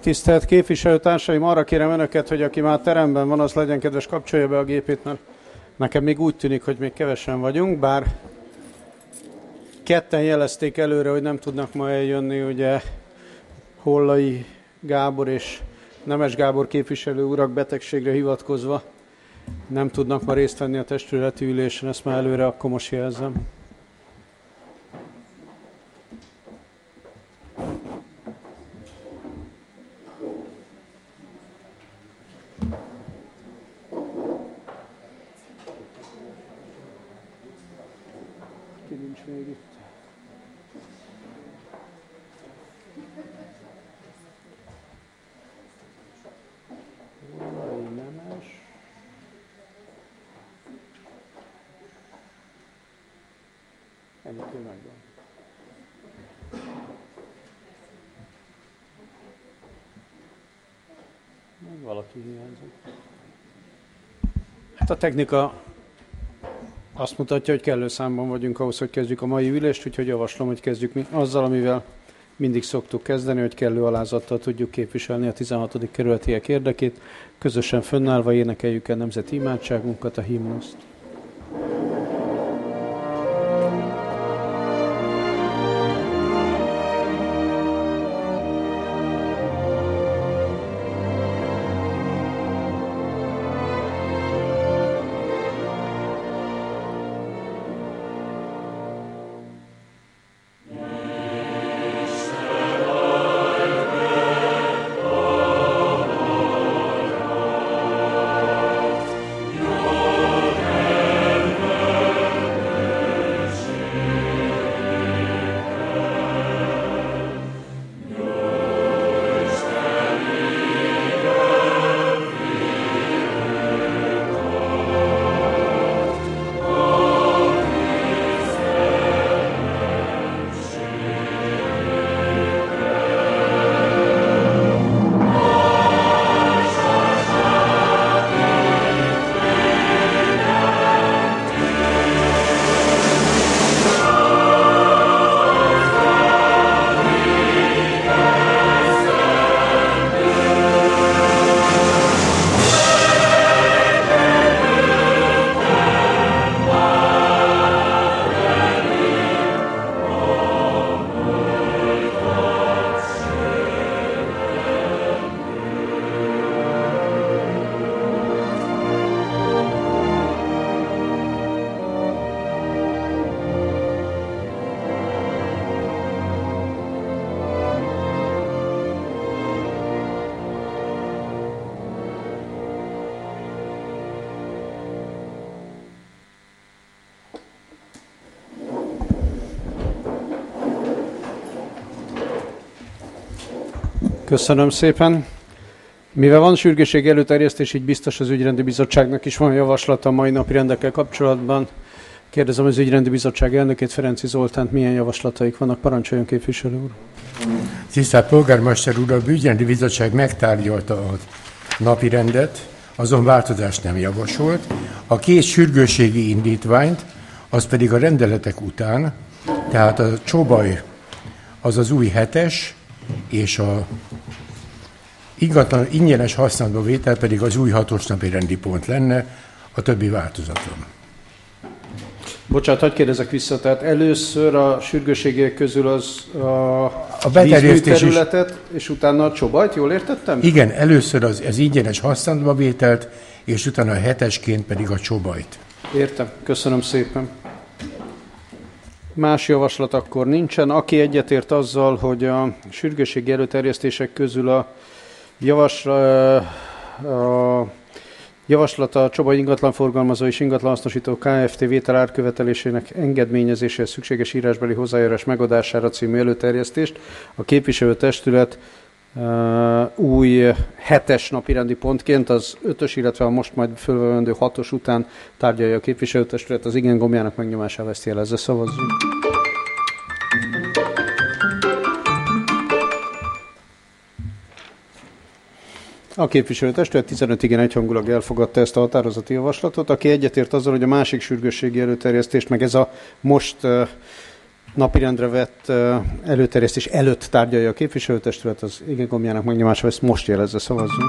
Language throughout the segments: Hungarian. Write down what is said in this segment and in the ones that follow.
Tisztelt képviselőtársaim, arra kérem önöket, hogy aki már teremben van, az legyen kedves, kapcsolja be a gépét, mert nekem még úgy tűnik, hogy még kevesen vagyunk, bár ketten jelezték előre, hogy nem tudnak ma eljönni, ugye Hollai Gábor és Nemes Gábor képviselő urak betegségre hivatkozva nem tudnak ma részt venni a testületi ülésen, ezt már előre akkor most jelzem. Ki nincs még itt? Nemes. Ennyit megvan. Még valaki hiányzik. Hát a technika azt mutatja, hogy kellő számban vagyunk ahhoz, hogy kezdjük a mai ülést, úgyhogy javaslom, hogy kezdjük mi azzal, amivel mindig szoktuk kezdeni, hogy kellő alázattal tudjuk képviselni a 16. kerületiek érdekét. Közösen fönnállva énekeljük el nemzeti imádságunkat, a himnuszt. Köszönöm szépen. Mivel van sürgősségi előterjesztés, így biztos az ügyrendi bizottságnak is van javaslata a mai napi rendekkel kapcsolatban. Kérdezem az ügyrendi bizottság elnökét, Ferenczy Zoltánt, milyen javaslataik vannak. Parancsoljon, képviselő úr. Tisztelt polgármester úr, a ügyrendi bizottság megtárgyalta a napi rendet, azon változást nem javasolt. A két sürgősségi indítványt, az pedig a rendeletek után, tehát a Csobaj az az új 7-es, és a ingatlan ingyenes használatba vétel pedig az új 6-os napi rendi pont lenne, a többi változatlan. Bocsánat, hadd kérdezek vissza, tehát először a sürgősségiek közül az a beterjesztés és utána a Csobajt, jól értettem? Igen, először az ingyenes használatba vételt, és utána a 7-esként pedig a Csobajt. Értem, köszönöm szépen. Más javaslat akkor nincsen. Aki egyetért azzal, hogy a sürgősségi előterjesztések közül a javaslata a Csobaj ingatlanforgalmazó és ingatlanhasznosító Kft. Vétel árkövetelésének engedményezéséhez szükséges írásbeli hozzájárulás megadására című előterjesztést a képviselőtestület új 7-es napirendi pontként az 5-ös, illetve a most majd fölvevendő 6-os után tárgyalja a képviselőtestület. Az igen gombjának megnyomásával ezt jelezze, szavazzunk. A képviselőtestület 15 igen egyhangulag elfogadta ezt a határozati javaslatot. Aki egyetért azzal, hogy a másik sürgősségi előterjesztést, meg ez a most napirendre vett előterjesztés előtt tárgyalja a képviselőtestület, az igen gombjának megnyomása, ezt most jelezze, szavazzunk.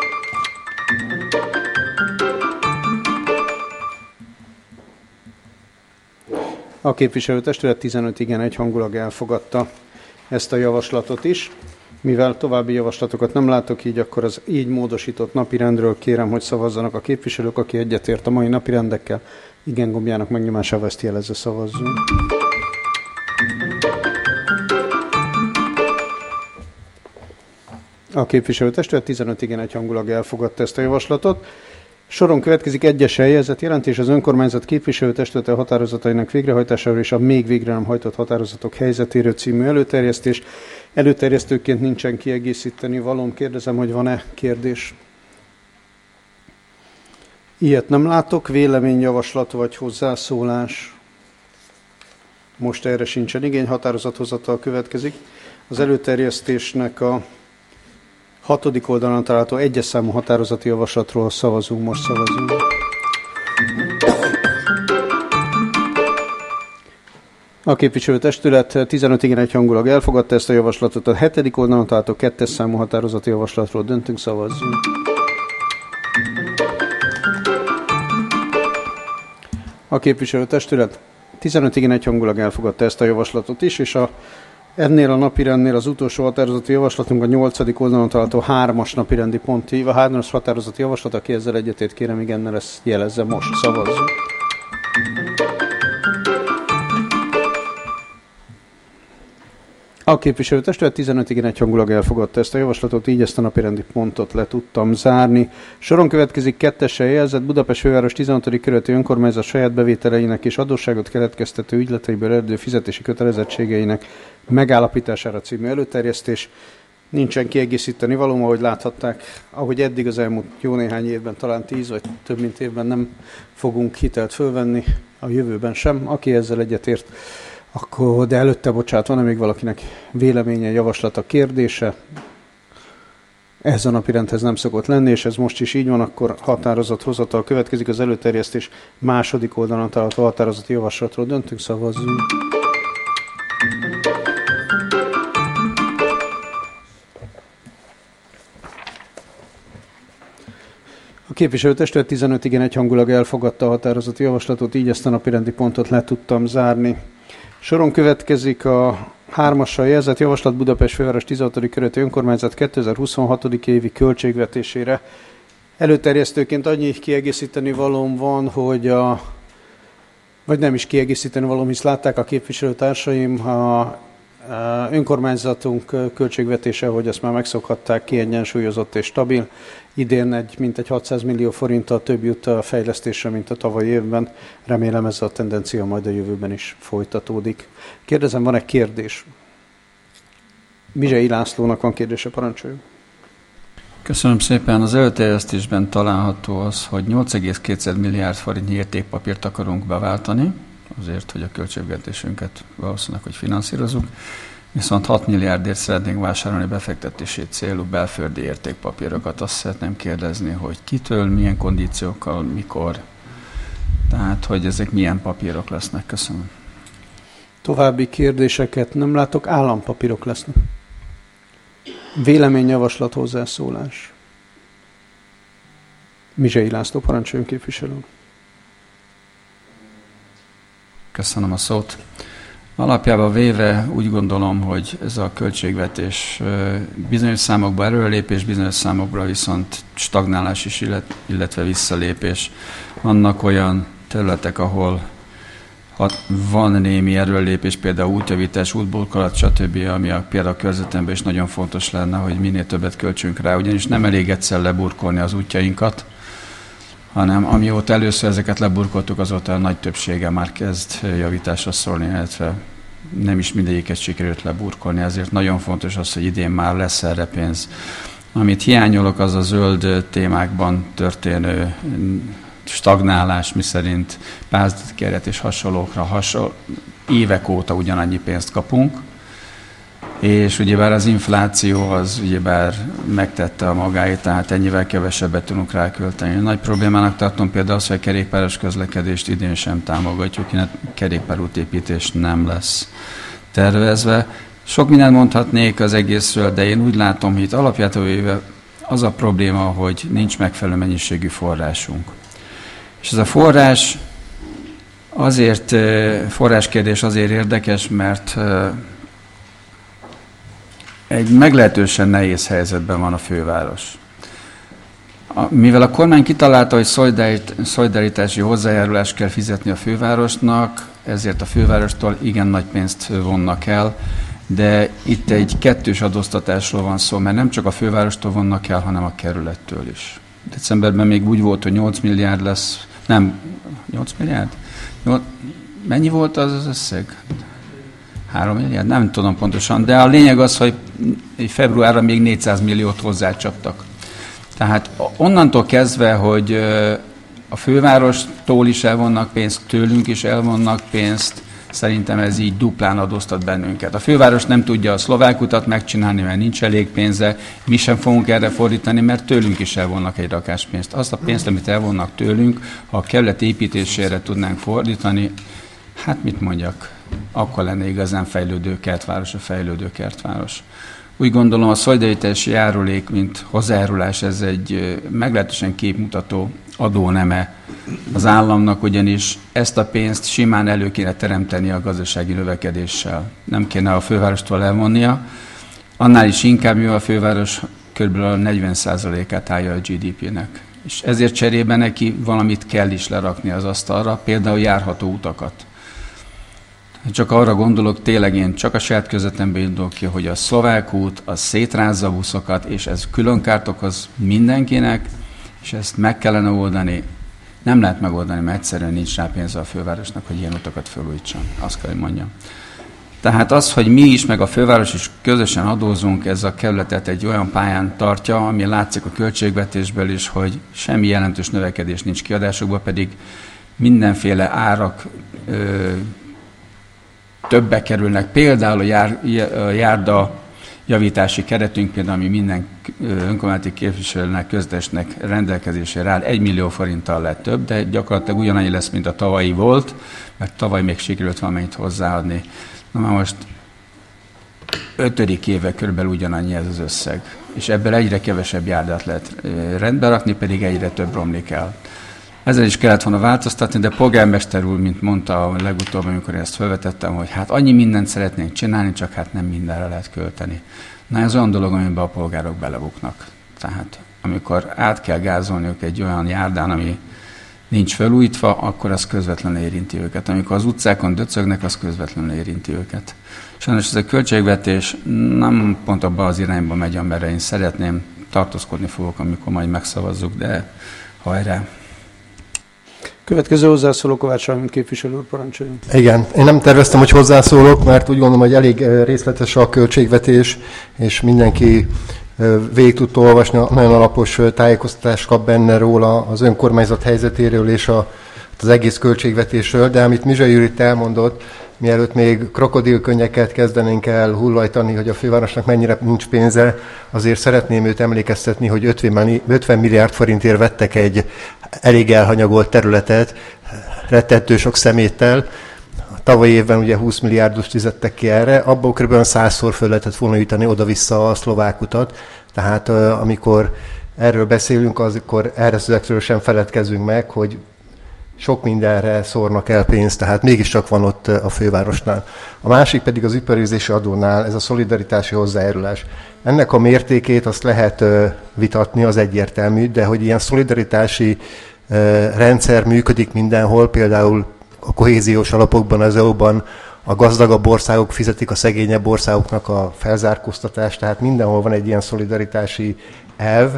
A képviselőtestület 15 igen egyhangulag elfogadta ezt a javaslatot is. Mivel további javaslatokat nem látok, így akkor az így módosított napirendről kérem, hogy szavazzanak a képviselők, aki egyetért a mai napirendekkel. Igen gombjának megnyomásával ezt jelezze, szavazzunk. A képviselőtestület 15 igen egyhangulag elfogadta ezt a javaslatot. Soron következik egyes helyezett jelentés az önkormányzat képviselőtestülete határozatainak végrehajtásáról és a még végre nem hajtott határozatok helyzetéről című előterjesztés. Előterjesztőként nincsen kiegészíteni valóm. Kérdezem, hogy van-e kérdés? Ilyet nem látok. Véleményjavaslat vagy hozzászólás? Most erre sincsen igény. Határozathozatal következik. Az előterjesztésnek a 6. oldalon található egyes számú határozati javaslatról szavazunk, most szavazunk. A képviselőtestület 15 igen egyhangulag elfogadta ezt a javaslatot. A 7. oldalon található 2. számú határozati javaslatról döntünk, szavazzunk. A képviselőtestület 15 igen egyhangulag elfogadta ezt a javaslatot is, és ennél a napirendnél az utolsó határozati javaslatunk a 8. oldalon található 3-as napirendi pont, a 3-as határozati javaslat, aki ezzel egyetért, kérem igennel, ezt jelezze, most szavazzunk. A képviselőtestület 15 igen egyhangulag elfogadta ezt a javaslatot, így ezt a napirendi pontot le tudtam zárni. Soron következik 2-essel jelzett Budapest főváros 16. kerületi önkormányzat saját bevételeinek és adósságot keletkeztető ügyleteiből eredő fizetési kötelezettségeinek megállapítására című előterjesztés. Nincsen kiegészíteni valóm, ahogy láthatták, ahogy eddig az elmúlt jó néhány évben, talán 10 vagy több mint évben nem fogunk hitelt fölvenni, a jövőben sem. Aki ezzel egyetért, akkor, de előtte, bocsánat, van-e még valakinek véleménye, javaslata, kérdése? Ez a napirendhez nem szokott lenni, és ez most is így van, akkor határozathozatal következik az előterjesztés 2. oldalon található határozati javaslatról döntünk, szavazzunk. A képviselőtestület 15 igen egyhangulag elfogadta a határozati javaslatot, így ezt a napirendi pontot le tudtam zárni. Soron következik a 3-assal jelzett javaslat Budapest főváros 16. kerületi önkormányzat 2026. évi költségvetésére. Előterjesztőként annyi kiegészíteni valóm van, hogy vagy nem is kiegészíteni valóm, hisz látták a képviselőtársaim, a önkormányzatunk költségvetése, hogy ezt már megszokhatták, kiegyensúlyozott és stabil. Idén mintegy 600 millió forinttal több jut a fejlesztésre, mint a tavalyi évben. Remélem ez a tendencia majd a jövőben is folytatódik. Kérdezem, van-e kérdés? Mizsei Lászlónak van kérdése, parancsoljuk. Köszönöm szépen. Az előterjesztésben található az, hogy 8,2 milliárd forintnyi értékpapírt akarunk beváltani, azért, hogy a költségvetésünket valószínűleg, hogy finanszírozunk, viszont 6 milliárdért szeretnénk vásárolni befektetési célú belföldi értékpapírokat. Azt szeretném kérdezni, hogy kitől, milyen kondíciókkal, mikor, tehát, hogy ezek milyen papírok lesznek. Köszönöm. További kérdéseket nem látok, állampapírok lesznek. Véleményjavaslat, hozzászólás. Mizsei László, parancsoljon képviselő. Köszönöm a szót. Alapjában véve úgy gondolom, hogy ez a költségvetés bizonyos számokban erőlépés, bizonyos számokban viszont stagnálás is, illetve visszalépés. Vannak olyan területek, ahol van némi erőlépés, például útjavítás, útburkolat, stb., ami például a körzetemben is nagyon fontos lenne, hogy minél többet költsünk rá, ugyanis nem elég egyszer leburkolni az útjainkat, hanem amióta először ezeket leburkoltuk, azóta a nagy többsége már kezd javításra szólni, illetve nem is mindegyiket sikerült leburkolni, ezért nagyon fontos az, hogy idén már lesz erre pénz. Amit hiányolok, az a zöld témákban történő stagnálás, miszerint pályázatkeret és hasonlókra évek óta ugyanannyi pénzt kapunk, és ugyebár az infláció az ugyebár megtette a magáét, tehát ennyivel kevesebbet tudunk rákölteni. Nagy problémának tartom például az, hogy a kerékpáros közlekedést idén sem támogatjuk, hiszen kerékpárútépítés nem lesz tervezve. Sok mindent mondhatnék az egészről, de én úgy látom, hogy itt alapjától véve az a probléma, hogy nincs megfelelő mennyiségű forrásunk. És ez a forráskérdés azért érdekes, mert egy meglehetősen nehéz helyzetben van a főváros. Mivel a kormány kitalálta, hogy szolidaritási hozzájárulást kell fizetni a fővárosnak, ezért a fővárostól igen nagy pénzt vonnak el, de itt egy kettős adóztatásról van szó, mert nem csak a fővárostól vonnak el, hanem a kerülettől is. Decemberben még úgy volt, hogy 8 milliárd lesz, nem, 8 milliárd? Mennyi volt az összeg? 3 milliárd? Nem tudom pontosan, de a lényeg az, hogy februárra még 400 milliót hozzácsaptak. Tehát onnantól kezdve, hogy a fővárostól is elvonnak pénzt, tőlünk is elvonnak pénzt, szerintem ez így duplán adóztat bennünket. A főváros nem tudja a szlovák utat megcsinálni, mert nincs elég pénze, mi sem fogunk erre fordítani, mert tőlünk is elvonnak egy rakás pénzt. Azt a pénzt, amit elvonnak tőlünk, ha a kerület építésére tudnánk fordítani, hát mit mondjak, akkor lenne igazán fejlődő kertváros, a fejlődő kertváros. Úgy gondolom, a szolidaritási járulék, mint hozzájárulás, ez egy meglehetősen képmutató adóneme az államnak, ugyanis ezt a pénzt simán elő kéne teremteni a gazdasági növekedéssel. Nem kéne a fővárostól elvonnia, annál is inkább, mivel a főváros kb. 40%-át állja a GDP-nek. És ezért cserében neki valamit kell is lerakni az asztalra, például járható utakat. Csak arra gondolok, tényleg én csak a saját közvetembe indulok ki, hogy a szlovák út, az szétrázza a buszokat, és ez külön kárt okoz mindenkinek, és ezt meg kellene oldani. Nem lehet megoldani, mert egyszerűen nincs rá pénze a fővárosnak, hogy ilyen utakat felújítson. Azt kell, hogy mondjam. Tehát az, hogy mi is, meg a főváros is közösen adózunk, ez a kerületet egy olyan pályán tartja, ami látszik a költségvetésből is, hogy semmi jelentős növekedés nincs kiadásokban, pedig mindenféle árak többe kerülnek. Például a járda javítási keretünk, például ami minden önkormányzati képviselőnek, köztesnek rendelkezésére áll, 1 millió forinttal lett több, de gyakorlatilag ugyanannyi lesz, mint a tavalyi volt, mert tavaly még sikerült valamennyit hozzáadni. Na már most 5. éve körülbelül ugyanannyi ez az összeg. És ebből egyre kevesebb járdát lehet rendbe rakni, pedig egyre több romlik el. Ezzel is kellett volna változtatni, de polgármester úr, mint mondta a legutóbb, amikor ezt felvetettem, hogy hát annyi mindent szeretnénk csinálni, csak hát nem mindenre lehet költeni. Na ez olyan dolog, amiben a polgárok belebuknak. Tehát amikor át kell gázolniuk egy olyan járdán, ami nincs felújítva, akkor az közvetlenül érinti őket. Amikor az utcákon döcögnek, az közvetlenül érinti őket. Sajnos ez a költségvetés nem pont abban az irányba megy, amerre én szeretném, tartózkodni fogok, amikor majd megszavazzuk, de hajrá! Következő hozzászóló Kovács Armin képviselő úr, parancsoljon. Igen, én nem terveztem, hogy hozzászólok, mert úgy gondolom, hogy elég részletes a költségvetés, és mindenki végig tudta olvasni, nagyon alapos tájékoztatást kap benne róla az önkormányzat helyzetéről és az egész költségvetésről, de amit Mizsai úr itt elmondott, mielőtt még krokodilkönnyeket kezdenénk el hullajtani, hogy a fővárosnak mennyire nincs pénze, azért szeretném őt emlékeztetni, hogy 50 milliárd forintért vettek egy elég elhanyagolt területet, rettentő sok szeméttel. Tavalyi évben ugye 20 milliárdot fizettek ki erre, abból kb. 100-szor föl lehetett volna jutani oda-vissza a szlovák utat. Tehát amikor erről beszélünk, akkor erre szövegről sem feledkezünk meg, hogy sok mindenre szórnak el pénzt, tehát mégiscsak van ott a fővárosnál. A másik pedig az iparűzési adónál, ez a szolidaritási hozzájárulás. Ennek a mértékét azt lehet vitatni, az egyértelmű, de hogy ilyen szolidaritási rendszer működik mindenhol, például a kohéziós alapokban, az EU-ban a gazdagabb országok fizetik a szegényebb országoknak a felzárkóztatást, tehát mindenhol van egy ilyen szolidaritási elv.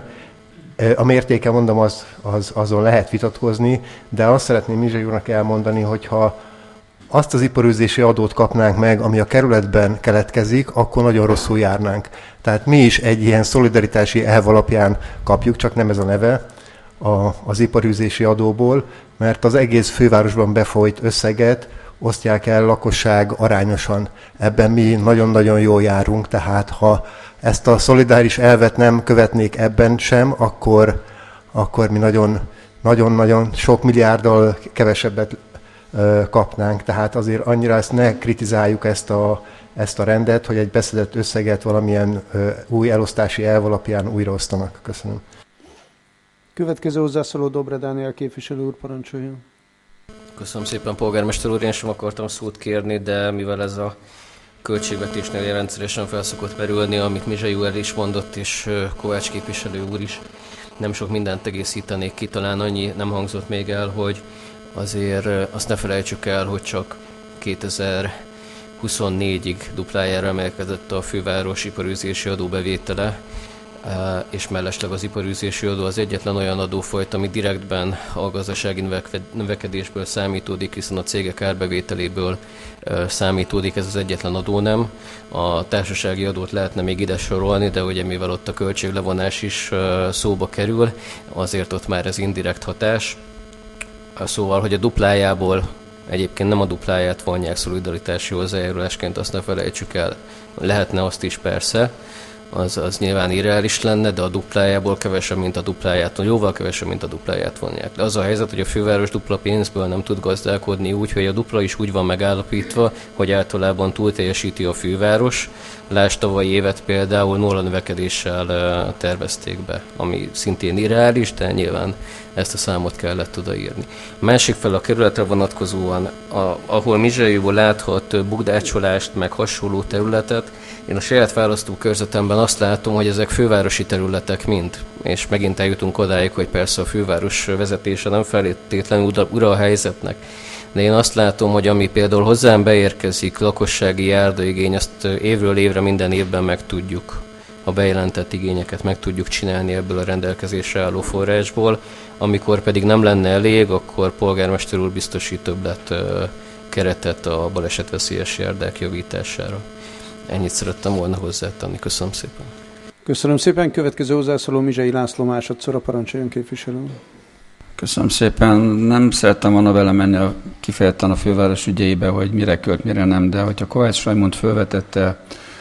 A mértéke, mondom, azon lehet vitatkozni, de azt szeretném Mizsai úrnak elmondani, hogyha azt az iparűzési adót kapnánk meg, ami a kerületben keletkezik, akkor nagyon rosszul járnánk. Tehát mi is egy ilyen szolidaritási elv alapján kapjuk, csak nem ez a neve. az iparűzési adóból, mert az egész fővárosban befolyt összeget osztják el lakosság arányosan. Ebben mi nagyon-nagyon jól járunk, tehát ha ezt a szolidáris elvet nem követnék ebben sem, akkor mi nagyon-nagyon sok milliárddal kevesebbet kapnánk. Tehát azért annyira ezt ne kritizáljuk ezt a rendet, hogy egy beszedett összeget valamilyen új elosztási elv alapján újraosztanak. Köszönöm. Következő hozzászóló Dobre Dániel képviselő úr, parancsoljon. Köszönöm szépen, polgármester úr, én sem akartam szót kérni, de mivel ez a költségvetésnél rendszeresen fel szokott merülni, amit Mizsai úr is mondott, és Kovács képviselő úr is, nem sok mindent egészítenék ki, talán annyi nem hangzott még el, hogy azért azt ne felejtsük el, hogy csak 2024-ig duplájára emelkedett a főváros iparűzési adóbevétele, és mellesleg az iparűzési adó az egyetlen olyan adófajta, ami direktben a gazdasági növekedésből számítódik, hiszen a cégek árbevételéből számítódik, ez az egyetlen adó nem. A társasági adót lehetne még ide sorolni, de ugye mivel ott a költséglevonás is szóba kerül, azért ott már ez indirekt hatás. Szóval, hogy a duplájából, egyébként nem a dupláját vonják szolidaritási hozzájárulásként, azt ne felejtsük el. Lehetne azt is persze, az nyilván irreális lenne, de a duplájából kevesebb, mint a dupláját, jóval kevesebb, mint a dupláját vonják. De az a helyzet, hogy a főváros dupla pénzből nem tud gazdálkodni úgy, hogy a dupla is úgy van megállapítva, hogy általában túl teljesíti a főváros. Lásd, tavalyi évet például nulla növekedéssel tervezték be, ami szintén irreális, de nyilván ezt a számot kellett odaírni. A másik fel a kerületre vonatkozóan, ahol Mizsaiból láthat bukdácsolást, meg hasonló területet, én a saját választókörzetemben azt látom, hogy ezek fővárosi területek mind, és megint eljutunk odáig, hogy persze a főváros vezetése nem feltétlenül ura a helyzetnek. De én azt látom, hogy ami például hozzám beérkezik, lakossági járdaigény, azt évről évre minden évben megtudjuk. A bejelentett igényeket meg tudjuk csinálni ebből a rendelkezésre álló forrásból. Amikor pedig nem lenne elég, akkor polgármester úr biztosít többlet keretet a balesetveszélyes járdák javítására. Ennyit szerettem volna hozzátenni. Köszönöm szépen. Köszönöm szépen. Következő hozzászóló Mizsai László másodszor, a parancsoljon képviselő. Köszönöm szépen. Nem szerettem volna belemenni kifejezetten a főváros ügyeibe, hogy mire költ, mire nem, de hogyha Kovács Rajmund felvetette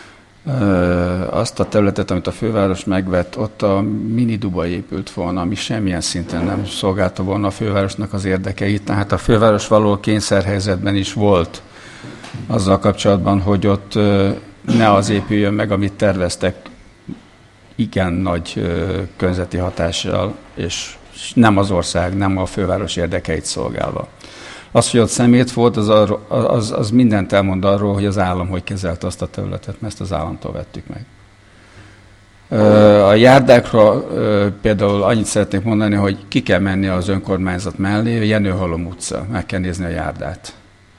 azt a területet, amit a főváros megvett, ott a mini Dubai épült volna, ami semmilyen szinten nem szolgálta volna a fővárosnak az érdekeit. Tehát a főváros való kényszerhelyzetben is volt azzal kapcsolatban, hogy ott ne az épüljön meg, amit terveztek, igen nagy környezeti hatással, és nem az ország, nem a főváros érdekeit szolgálva. Az, hogy ott szemét volt, az mindent elmond arról, hogy az állam hogy kezelte azt a területet, mert ezt az államtól vettük meg. A járdákra például annyit szeretnék mondani, hogy ki kell menni az önkormányzat mellé, Jenőhalom utca, meg kell nézni a járdát.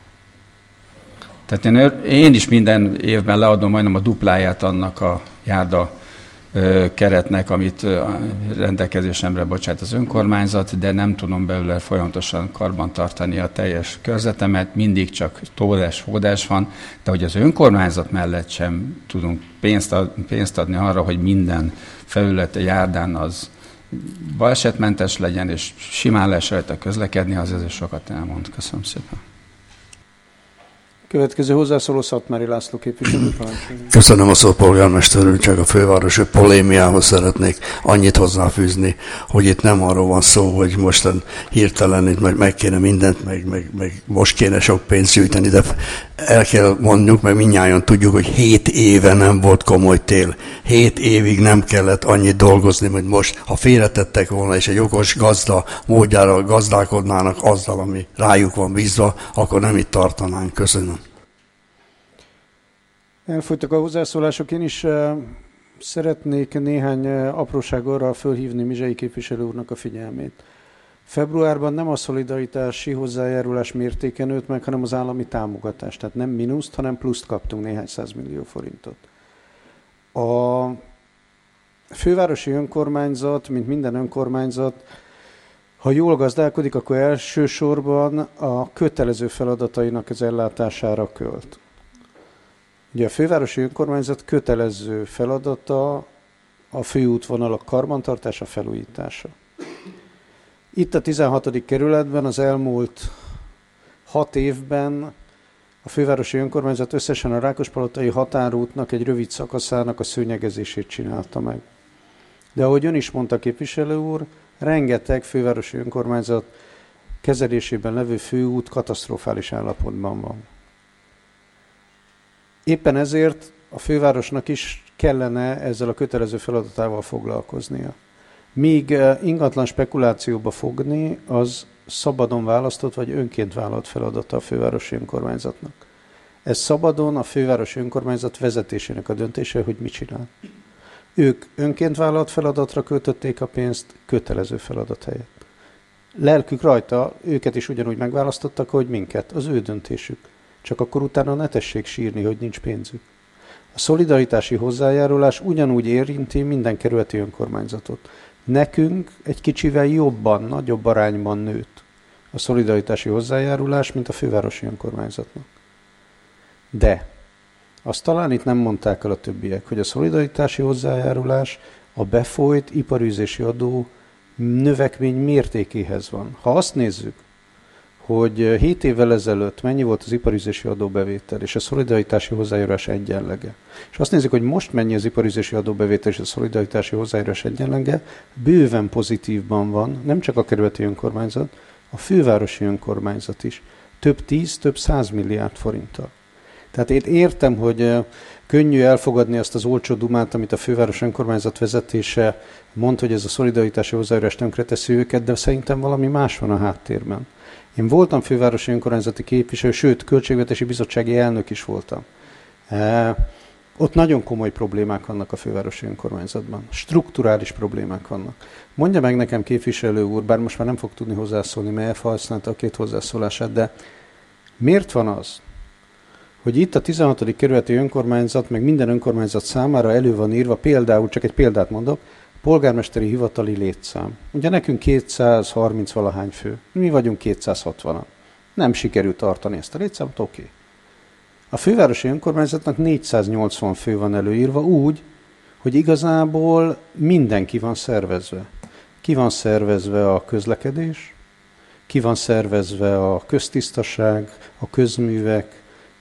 Tehát én is minden évben leadom majdnem a dupláját annak a járda keretnek, amit rendelkezésemre bocsát az önkormányzat, de nem tudom belőle folyamatosan karbantartani a teljes körzetemet, mindig csak tódás van, de hogy az önkormányzat mellett sem tudunk pénzt adni arra, hogy minden felülete járdán az balesetmentes legyen, és simán lesz rajta közlekedni, az ezért sokat elmond. Köszönöm szépen. Következő hozzászóló Szatmári László képviselő. Köszönöm a szót, polgármester úr, csak a fővárosi polémiához szeretnék annyit hozzáfűzni, hogy itt nem arról van szó, hogy mostan hirtelen itt meg kéne mindent, meg most kéne sok pénzt gyűjteni, de el kell mondjuk, meg mindnyájan tudjuk, hogy 7 éve nem volt komoly tél. 7 évig nem kellett annyit dolgozni, hogy most, ha félretettek volna, és egy okos gazda módjára gazdálkodnának azzal, ami rájuk van bízva, akkor nem itt tartanánk. Köszönöm. Elfogytak a hozzászólások. Én is szeretnék néhány aprósággal fölhívni Mizsai képviselő úrnak a figyelmét. Februárban nem a szolidaritási hozzájárulás mértéke nőtt meg, hanem az állami támogatás. Tehát nem mínuszt, hanem pluszt kaptunk néhány 100 millió forintot. A fővárosi önkormányzat, mint minden önkormányzat, ha jól gazdálkodik, akkor elsősorban a kötelező feladatainak az ellátására költ. Ugye a fővárosi önkormányzat kötelező feladata a főútvonalak karbantartása, felújítása. Itt a 16. kerületben az elmúlt 6 évben a fővárosi önkormányzat összesen a Rákospalotai határútnak egy rövid szakaszának a szőnyegezését csinálta meg. De ahogy ön is mondta, képviselő úr, rengeteg fővárosi önkormányzat kezelésében levő főút katasztrofális állapotban van. Éppen ezért a fővárosnak is kellene ezzel a kötelező feladatával foglalkoznia. Míg ingatlan spekulációba fogni, az szabadon választott vagy önként vállalt feladata a fővárosi önkormányzatnak. Ez szabadon a fővárosi önkormányzat vezetésének a döntése, hogy mit csinál. Ők önként vállalt feladatra költötték a pénzt, kötelező feladat helyett. Lelkük rajta, őket is ugyanúgy megválasztottak, hogy minket, az ő döntésük. Csak akkor utána ne tessék sírni, hogy nincs pénzük. A szolidaritási hozzájárulás ugyanúgy érinti minden kerületi önkormányzatot. Nekünk egy kicsivel jobban, nagyobb arányban nőtt a szolidaritási hozzájárulás, mint a fővárosi önkormányzatnak. De azt talán itt nem mondták el a többiek, hogy a szolidaritási hozzájárulás a befolyt iparűzési adó növekmény mértékéhez van. Ha azt nézzük, hogy 7 évvel ezelőtt mennyi volt az iparűzési adóbevétel és a szolidaritási hozzájárulás egyenlege, és azt nézzük, hogy most mennyi az iparűzési adóbevétel és a szolidaritási hozzájárulás egyenlege, bőven pozitívban van, nem csak a kerületi önkormányzat, a fővárosi önkormányzat is. Több 10, több 100 milliárd forinttal. Tehát én értem, hogy könnyű elfogadni azt az olcsó dumát, amit a főváros önkormányzat vezetése mond, hogy ez a szolidaritási hozzájárulás tönkreteszi őket, de szerintem valami más van a háttérben. Én voltam fővárosi önkormányzati képviselő, sőt, költségvetési bizottsági elnök is voltam. Ott nagyon komoly problémák vannak a fővárosi önkormányzatban. Strukturális problémák vannak. Mondja meg nekem, képviselő úr, bár most már nem fog tudni hozzászólni, mert elfelhasználta a 2 hozzászólását, de miért van az, hogy itt a 16. kerületi önkormányzat, meg minden önkormányzat számára elő van írva, például, csak egy példát mondok, polgármesteri hivatali létszám. Ugye nekünk 230 valahány fő, mi vagyunk 260-an. Nem sikerült tartani ezt a létszámot, oké. A fővárosi önkormányzatnak 480 fő van előírva úgy, hogy igazából mindenki van szervezve. Ki van szervezve a közlekedés, ki van szervezve a köztisztaság, a közművek,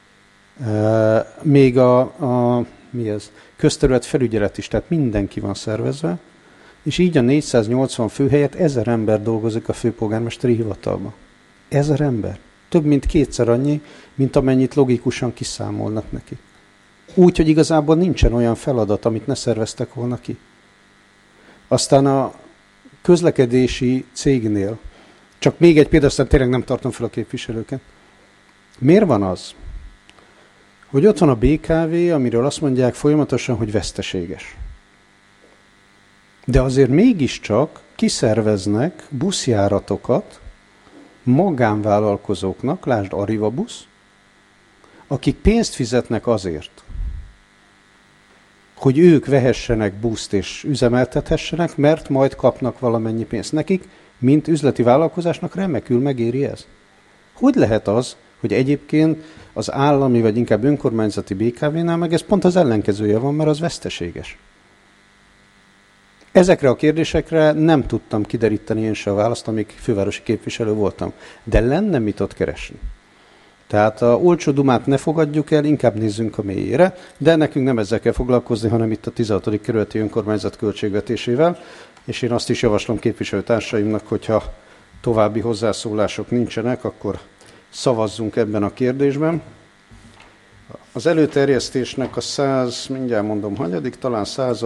még a közterület felügyelet is, tehát mindenki van szervezve, és így a 480 fő helyett 1000 ember dolgozik a főpolgármesteri hivatalban. 1000 ember. Több mint 2-szer annyi, mint amennyit logikusan kiszámolnak neki. Úgy, hogy igazából nincsen olyan feladat, amit ne szerveztek volna ki. Aztán a közlekedési cégnél, csak még egy példa, aztán tényleg nem tartom fel a képviselőket. Miért van az, hogy ott van a BKV, amiről azt mondják folyamatosan, hogy veszteséges. De azért mégiscsak kiszerveznek buszjáratokat magánvállalkozóknak, lásd Arriva busz, akik pénzt fizetnek azért, hogy ők vehessenek buszt és üzemeltethessenek, mert majd kapnak valamennyi pénzt nekik, mint üzleti vállalkozásnak remekül megéri ez. Hogy lehet az, hogy egyébként az állami, vagy inkább önkormányzati BKV-nál meg ez pont az ellenkezője van, mert az veszteséges. Ezekre a kérdésekre nem tudtam kideríteni én se a választ, amíg fővárosi képviselő voltam. De lenne mit ott keresni. Tehát a olcsó dumát ne fogadjuk el, inkább nézzünk a mélyére, de nekünk nem ezzel kell foglalkozni, hanem itt a 16. kerületi önkormányzat költségvetésével, és én azt is javaslom képviselőtársaimnak, hogyha további hozzászólások nincsenek, akkor szavazzunk ebben a kérdésben. Az előterjesztésnek a 100, mindjárt mondom, hanyadik, talán 100.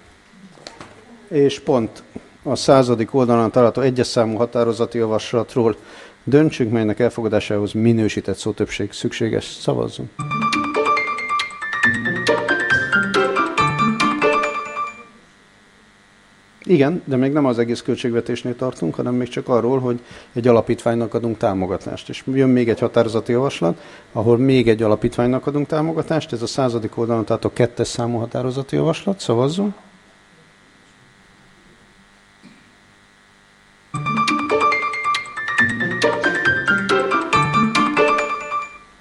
és pont a 100. oldalon található 1-es számú határozati javaslatról döntsünk, melynek elfogadásához minősített szótöbbség szükséges. Szavazzunk! Igen, de még nem az egész költségvetésnél tartunk, hanem még csak arról, hogy egy alapítványnak adunk támogatást. És jön még egy határozati javaslat, ahol még egy alapítványnak adunk támogatást, ez a 100. oldalon, tehát a 2-es számú határozati javaslat. Szavazzunk!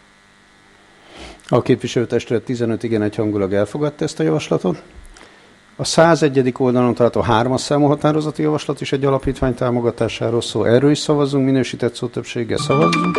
A képviselőtestület 15 igen egyhangulag elfogadta ezt a javaslatot. A 101. oldalon található 3-as számú határozati javaslat is egy alapítvány támogatásáról szól. Erről is szavazzunk, minősített szótöbbséggel szavazzunk.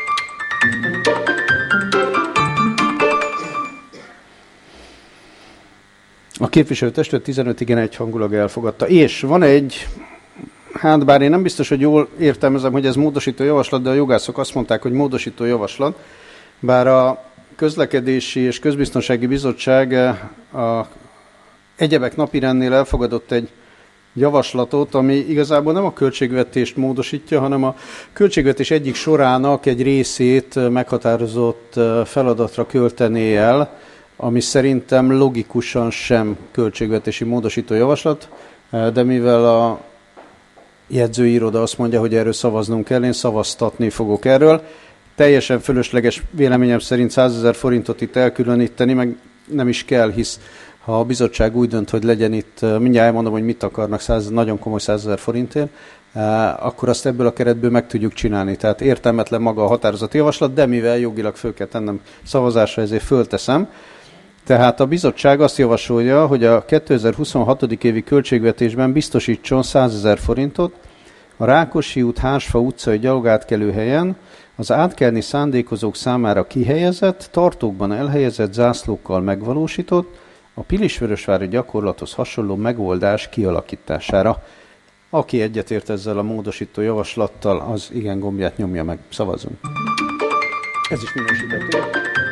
A képviselőtestület 15 igen egyhangulag elfogadta. És van egy, hát bár én nem biztos, hogy jól értelmezem, hogy ez módosító javaslat, de a jogászok azt mondták, hogy módosító javaslat, bár a Közlekedési és Közbiztonsági Bizottság a egyebek napirendnél elfogadott egy javaslatot, ami igazából nem a költségvetést módosítja, hanem a költségvetés egyik sorának egy részét meghatározott feladatra költené el, ami szerintem logikusan sem költségvetési módosító javaslat, de mivel a jegyzőiroda azt mondja, hogy erről szavaznunk kell, én szavaztatni fogok erről. Teljesen fölösleges véleményem szerint 100 000 forintot itt elkülöníteni, meg nem is kell, hisz ha a bizottság úgy dönt, hogy legyen itt, mindjárt elmondom, hogy mit akarnak nagyon komoly 100 000 forintért, akkor azt ebből a keretből meg tudjuk csinálni. Tehát értelmetlen maga a határozati javaslat, de mivel jogilag föl kell tennem szavazásra, ezért fölteszem. Tehát a bizottság azt javasolja, hogy a 2026. évi költségvetésben biztosítson 100 000 forintot a Rákosi út Hársfa utcai gyalogátkelőhelyen az átkelni szándékozók számára kihelyezett, tartókban elhelyezett zászlókkal megvalósított, a Pilisvörösvári gyakorlathoz hasonló megoldás kialakítására. Aki egyetért ezzel a módosító javaslattal, az igen gombját nyomja meg. Szavazunk. Ez is minősített.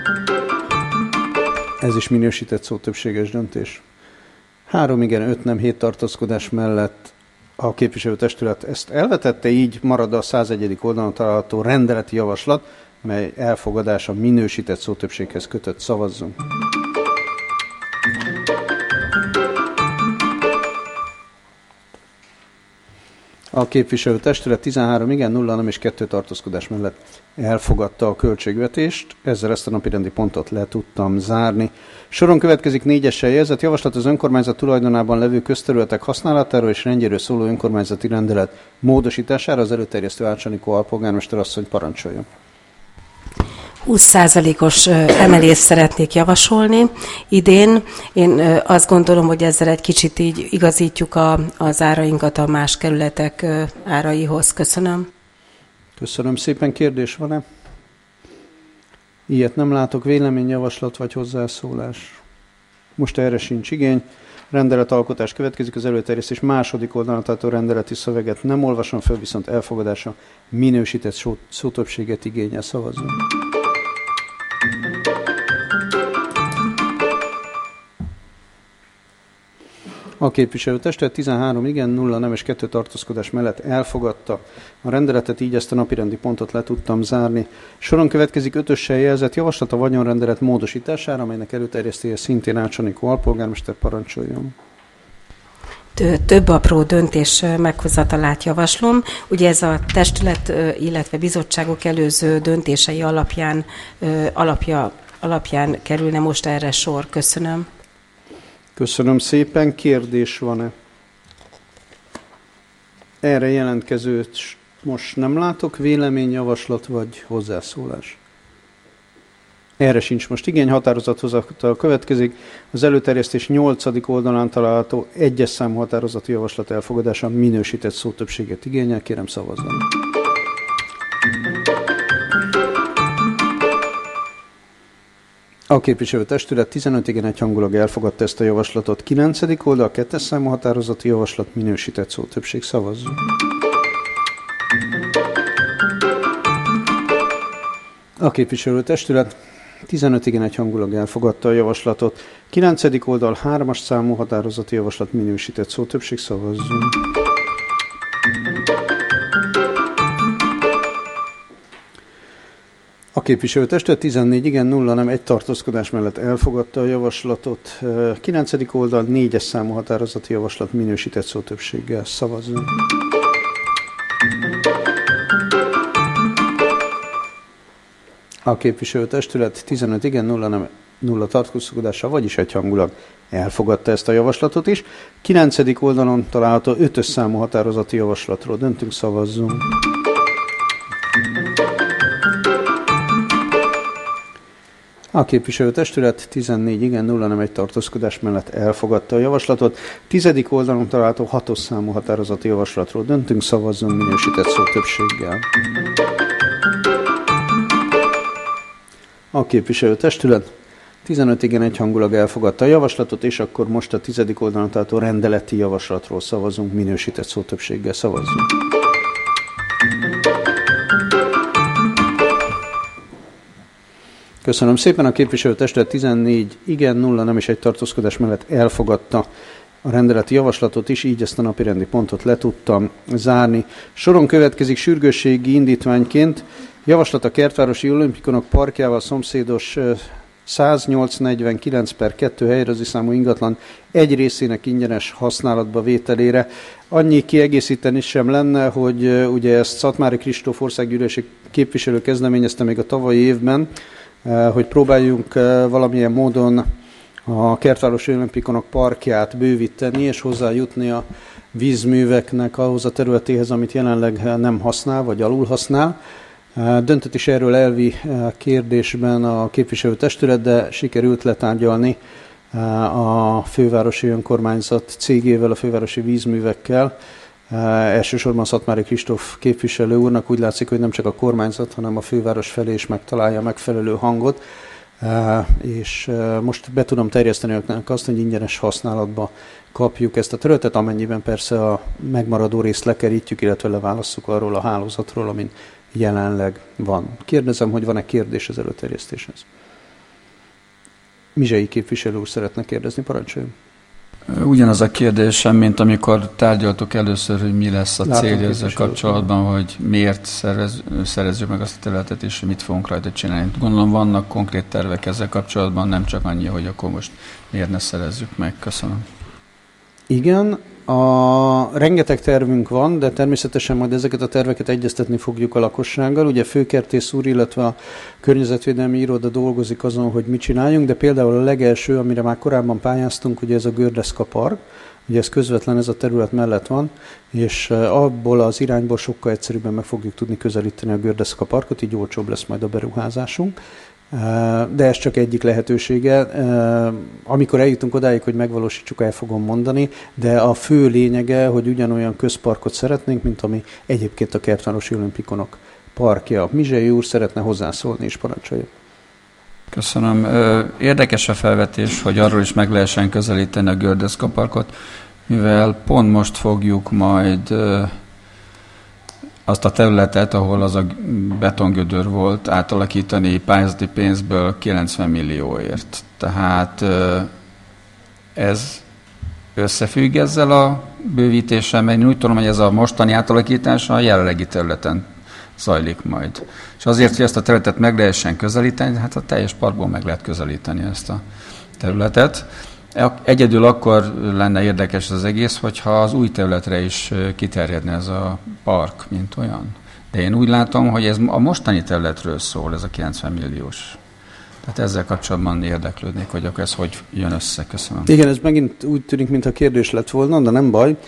Ez is minősített szótöbbséges döntés. 3 igen, 5 nem, 7 tartózkodás mellett a képviselőtestület ezt elvetette, így marad a 101. oldalon található rendeleti javaslat, mely elfogadása minősített szótöbbséghez kötött. Szavazzunk. A képviselőtestület 13 igen, 0 nem és 2 tartózkodás mellett elfogadta a költségvetést. Ezzel ezt a napirendi pontot le tudtam zárni. Soron következik 4-es helyezett javaslat az önkormányzat tulajdonában levő közterületek használatáról és rendjéről szóló önkormányzati rendelet módosítására. Az előterjesztő Ácsanikó alpolgármester asszony parancsoljon. 20%-os emelést szeretnék javasolni idén. Én azt gondolom, hogy ezzel egy kicsit így igazítjuk az árainkat a más kerületek áraihoz. Köszönöm. Köszönöm szépen. Kérdés van-e? Ilyet nem látok. Véleményjavaslat vagy hozzászólás? Most erre sincs igény. Rendeletalkotás következik. Az előterjesztés második oldalon tartó rendeleti szöveget nem olvasom föl, viszont elfogadása minősített szótöbbséget igényel. Szavazzunk. A képviselőtestület 13 igen, 0 nem és 2 tartózkodás mellett elfogadta a rendeletet, így ezt a napirendi pontot le tudtam zárni. Soron következik 5-ös jelzett javaslat a vagyonrendelet módosítására, amelynek előterjesztője szintén Ácsanikó alpolgármester, parancsoljon. Több apró döntés meghozatalát javaslom. Ugye ez a testület, illetve bizottságok előző döntései alapján kerülne most erre sor. Köszönöm. Köszönöm szépen. Kérdés van-e? Erre jelentkezőt most nem látok. Véleményjavaslat vagy hozzászólás? Erre sincs most igény. Határozathozatal következik. Az előterjesztés 8. oldalán található 1-es számú határozati javaslat elfogadása minősített szótöbbséget igényel. Kérem, szavazzanak. A képviselőtestület 15 igen egyhangulag elfogadta ezt a javaslatot. 9. oldal 2-es számú határozati javaslat minősített szótöbbség. Szavazzunk. A képviselőtestület 15 igen egyhangulag elfogadta a javaslatot. 9. oldal 3-as számú határozati javaslat minősített szótöbbség. Szavazzunk. A képviselőtestület 14 igen, 0 nem, 1 tartózkodás mellett elfogadta a javaslatot. 9. oldal 4-es számú határozati javaslat minősített szótöbbséggel. Szavazzunk. A képviselőtestület 15 igen, 0 nem, 0 tartózkodással, vagyis egyhangulag elfogadta ezt a javaslatot is. 9. oldalon található 5-ös számú határozati javaslatról döntünk, szavazzunk. A képviselőtestület 14 igen, 0 nem egy tartózkodás mellett elfogadta a javaslatot. 10. oldalon található 6-os számú határozati javaslatról döntünk, szavazzunk minősített szótöbbséggel. A képviselőtestület 15 igen egyhangulag elfogadta a javaslatot, és akkor most a 10. oldalon található rendeleti javaslatról szavazunk, minősített szótöbbséggel szavazzunk. Köszönöm szépen, a képviselőtestület 14 igen, 0 nem és egy tartózkodás mellett elfogadta a rendeleti javaslatot is, így ezt a napirendi pontot le tudtam zárni. Soron következik sürgősségi indítványként javaslat a Kertvárosi Olimpikonok parkjával szomszédos 10849/2 helyrajzi számú ingatlan egy részének ingyenes használatba vételére. Annyi kiegészíteni sem lenne, hogy ugye ezt Szatmári Kristóf országgyűlési képviselő kezdeményezte még a tavalyi évben, hogy próbáljunk valamilyen módon a Kertvárosi Olimpikonok parkját bővíteni, és hozzájutni a vízműveknek ahhoz a területéhez, amit jelenleg nem használ, vagy alul használ. Döntött is erről elvi kérdésben a képviselőtestület, de sikerült letárgyalni a fővárosi önkormányzat cégével, a fővárosi vízművekkel. Elsősorban Szatmári Kristóf képviselő úrnak úgy látszik, hogy nem csak a kormányzat, hanem a főváros felé is megtalálja megfelelő hangot, és most be tudom terjeszteni önöknek azt, hogy ingyenes használatba kapjuk ezt a területet, amennyiben persze a megmaradó részt lekerítjük, illetve leválasszuk arról a hálózatról, amin jelenleg van. Kérdezem, hogy van-e kérdés az előterjesztéshez? Mizsei képviselő úr szeretne kérdezni, parancsoljon. Ugyanaz a kérdésem, mint amikor tárgyaltuk először, hogy mi lesz a célja ezzel kapcsolatban, hogy miért szerezzük meg azt a területet, és mit fogunk rajta csinálni. Gondolom vannak konkrét tervek ezzel kapcsolatban, nem csak annyi, hogy akkor most miért ne szerezzük meg. Köszönöm. Igen, rengeteg tervünk van, de természetesen majd ezeket a terveket egyeztetni fogjuk a lakossággal. Ugye főkertész úr, illetve a környezetvédelmi iroda dolgozik azon, hogy mit csináljunk, de például a legelső, amire már korábban pályáztunk, ugye ez a Gördeszka Park, ugye ez közvetlen ez a terület mellett van, és abból az irányból sokkal egyszerűbben meg fogjuk tudni közelíteni a Gördeszka Parkot, így olcsóbb lesz majd a beruházásunk. De ez csak egyik lehetősége. Amikor eljutunk odáig, hogy megvalósítsuk, el fogom mondani, de a fő lényege, hogy ugyanolyan közparkot szeretnénk, mint ami egyébként a Kertvárosi Olimpikonok parkja. Mizsei úr szeretne hozzászólni, és parancsolja. Köszönöm. Érdekes a felvetés, hogy arról is meg lehessen közelíteni a Gördeszka Parkot, mivel pont most fogjuk majd azt a területet, ahol az a betongödör volt, átalakítani pályázati pénzből 90 millióért. Tehát ez összefügg ezzel a bővítéssel, mert én úgy tudom, hogy ez a mostani átalakítás a jelenlegi területen zajlik majd. És azért, hogy ezt a területet meg lehessen közelíteni, hát a teljes parkból meg lehet közelíteni ezt a területet. Egyedül akkor lenne érdekes az egész, hogyha az új területre is kiterjedne ez a park, mint olyan. De én úgy látom, hogy ez a mostani területről szól, ez a 90 milliós. Tehát ezzel kapcsolatban érdeklődnék, hogy akkor ez hogy jön össze. Köszönöm. Igen, ez megint úgy tűnik, mintha kérdés lett volna, de nem baj.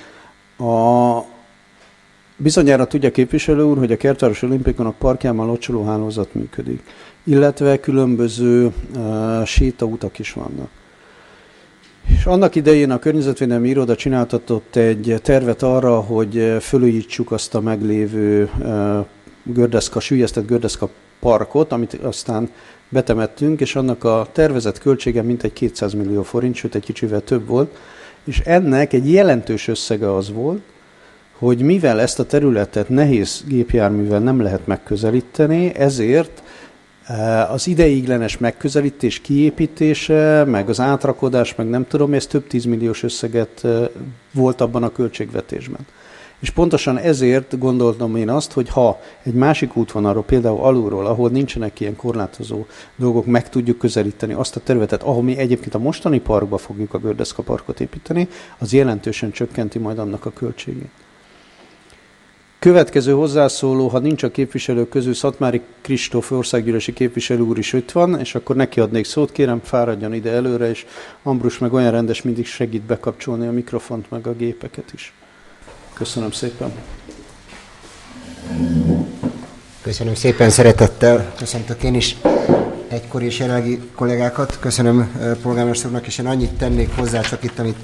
Bizonyára tudja képviselő úr, hogy a Kertvárosi Olimpikonok parkjában locsolóhálózat működik, illetve különböző sétautak is vannak. És annak idején a Környezetvédelmi Iroda csináltatott egy tervet arra, hogy fölújítsuk azt a meglévő süllyesztett Gördeszka parkot, amit aztán betemettünk, és annak a tervezett költsége mintegy 200 millió forint, sőt egy kicsivel több volt, és ennek egy jelentős összege az volt, hogy mivel ezt a területet nehéz gépjárművel nem lehet megközelíteni, ezért az ideiglenes megközelítés kiépítése, meg az átrakodás, meg nem tudom, ez több 10 milliós összeget volt abban a költségvetésben. És pontosan ezért gondoltam én azt, hogy ha egy másik útvonalról, például alulról, ahol nincsenek ilyen korlátozó dolgok, meg tudjuk közelíteni azt a területet, ahol mi egyébként a mostani parkba fogjuk a Gördeszka parkot építeni, az jelentősen csökkenti majd annak a költségét. Következő hozzászóló, ha nincs a képviselők közül, Szatmári Kristóf országgyűlési képviselő úr is itt van, és akkor neki adnék szót, kérem fáradjon ide előre, és Ambrus meg olyan rendes, mindig segít bekapcsolni a mikrofont, meg a gépeket is. Köszönöm szépen. Köszönöm szépen, szeretettel köszöntök én is egykori és jelenlegi kollégákat. Köszönöm polgármester úrnak, és én annyit tennék hozzá, csak itt, amit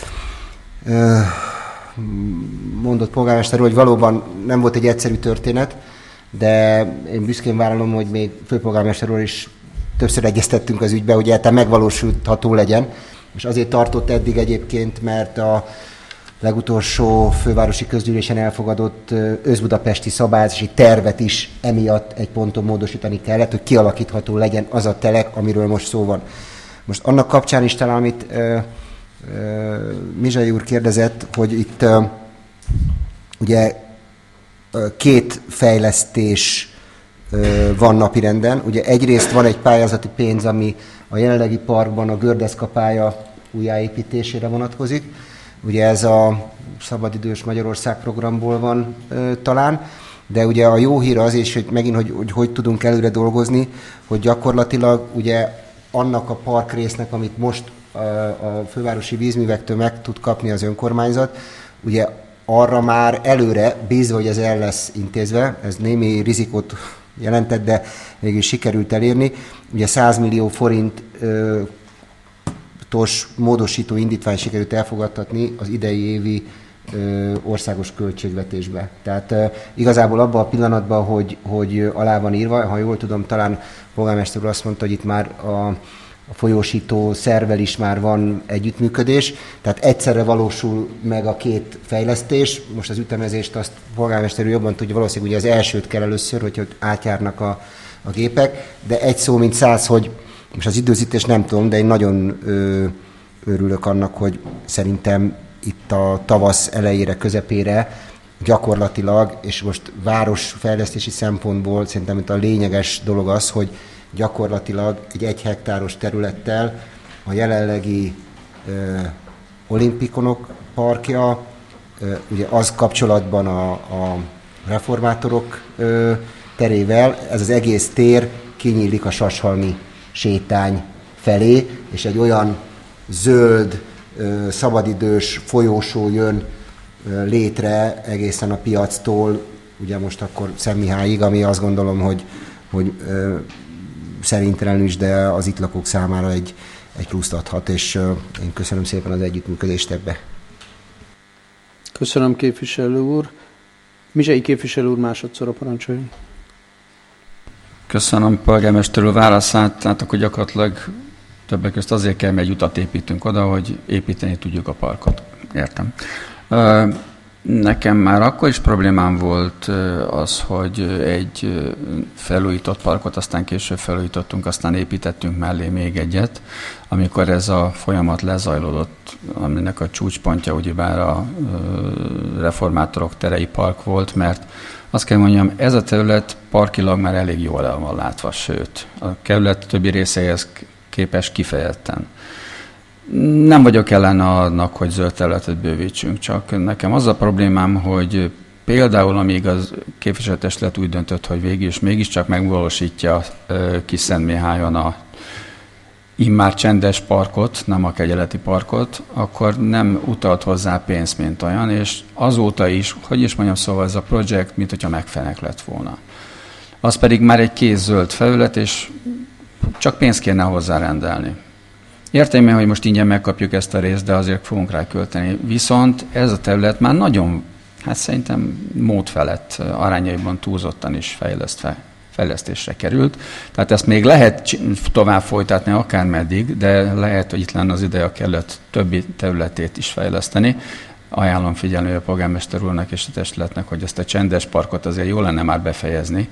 mondott polgármester úr, hogy valóban nem volt egy egyszerű történet, de én büszkén vállalom, hogy még főpolgármester úr is többször egyeztettünk az ügybe, hogy egyáltalán megvalósítható legyen, és azért tartott eddig egyébként, mert a legutolsó fővárosi közgyűlésen elfogadott összbudapesti szabályozási tervet is emiatt egy ponton módosítani kellett, hogy kialakítható legyen az a telek, amiről most szó van. Most annak kapcsán is talán, amit Mizsai úr kérdezett, hogy itt ugye két fejlesztés van napirenden. Ugye egyrészt van egy pályázati pénz, ami a jelenlegi parkban a gördeszkapálya újjáépítésére vonatkozik. Ugye ez a Szabadidős Magyarország programból van talán, de ugye a jó hír az is, hogy megint, hogy tudunk előre dolgozni, hogy gyakorlatilag ugye annak a parkrésznek, amit most a fővárosi vízművektől meg tud kapni az önkormányzat, ugye arra már előre bízva, hogy ez el lesz intézve, ez némi rizikót jelentett, de végül sikerült elérni. Ugye 100 millió forintos módosító indítvány sikerült elfogadtatni az idei évi országos költségvetésbe. Tehát igazából abban a pillanatban, hogy alá van írva, ha jól tudom, talán polgármester úr azt mondta, hogy itt már a folyósító szervvel is már van együttműködés, tehát egyszerre valósul meg a két fejlesztés. Most az ütemezést azt polgármester úr jobban tudja, valószínűleg ugye az elsőt kell először, hogy átjárnak a gépek, de egy szó mint száz, hogy most az időzítés nem tudom, de én nagyon örülök annak, hogy szerintem itt a tavasz elejére, közepére gyakorlatilag, és most városfejlesztési szempontból szerintem itt a lényeges dolog az, hogy gyakorlatilag egy 1 hektáros területtel a jelenlegi olimpikonok parkja, ugye az kapcsolatban a reformátorok terével, ez az egész tér kinyílik a Sashalmi sétány felé, és egy olyan zöld, szabadidős folyósó jön létre egészen a piactól, ugye most akkor Szentmihályig, ami azt gondolom, hogy szerintelenül is, de az itt lakók számára egy pluszt adhat, és én köszönöm szépen az együttműködést ebbe. Köszönöm, képviselő úr. Mizsei képviselő úr, másodszorra parancsoljon. Köszönöm polgármester úr válaszát, tehát akkor gyakorlatilag többek között azért kell, mert egy utat építünk oda, hogy építeni tudjuk a parkot. Értem. Nekem már akkor is problémám volt az, hogy egy felújított parkot, aztán később felújítottunk, aztán építettünk mellé még egyet, amikor ez a folyamat lezajlódott, aminek a csúcspontja ugyebár a reformátorok terei park volt, mert azt kell mondjam, ez a terület parkilag már elég jól el van látva, sőt, a kerület többi részeihez képes kifejezetten. Nem vagyok ellen annak, hogy zöld területet bővítsünk, csak nekem az a problémám, hogy például amíg az képviselőtestület úgy döntött, hogy végül is mégiscsak megvalósítja Kisszentmihályon a immár csendes parkot, nem a kegyeleti parkot, akkor nem utalt hozzá pénzt, mint olyan, és azóta is, hogy is mondjam, szóval ez a projekt, mint hogyha megfenek lett volna. Az pedig már egy kész zöld felület, és csak pénzt kéne hozzá rendelni. Értem én, hogy most ingyen megkapjuk ezt a részt, de azért fogunk rá költeni. Viszont ez a terület már nagyon, hát szerintem mód felett arányaiban túlzottan is fejlesztésre került. Tehát ezt még lehet tovább folytatni akármeddig, de lehet, hogy itt lenne az ideje a kerület többi területét is fejleszteni. Ajánlom figyelni a polgármester úrnak és a testületnek, hogy ezt a csendes parkot azért jó lenne már befejezni,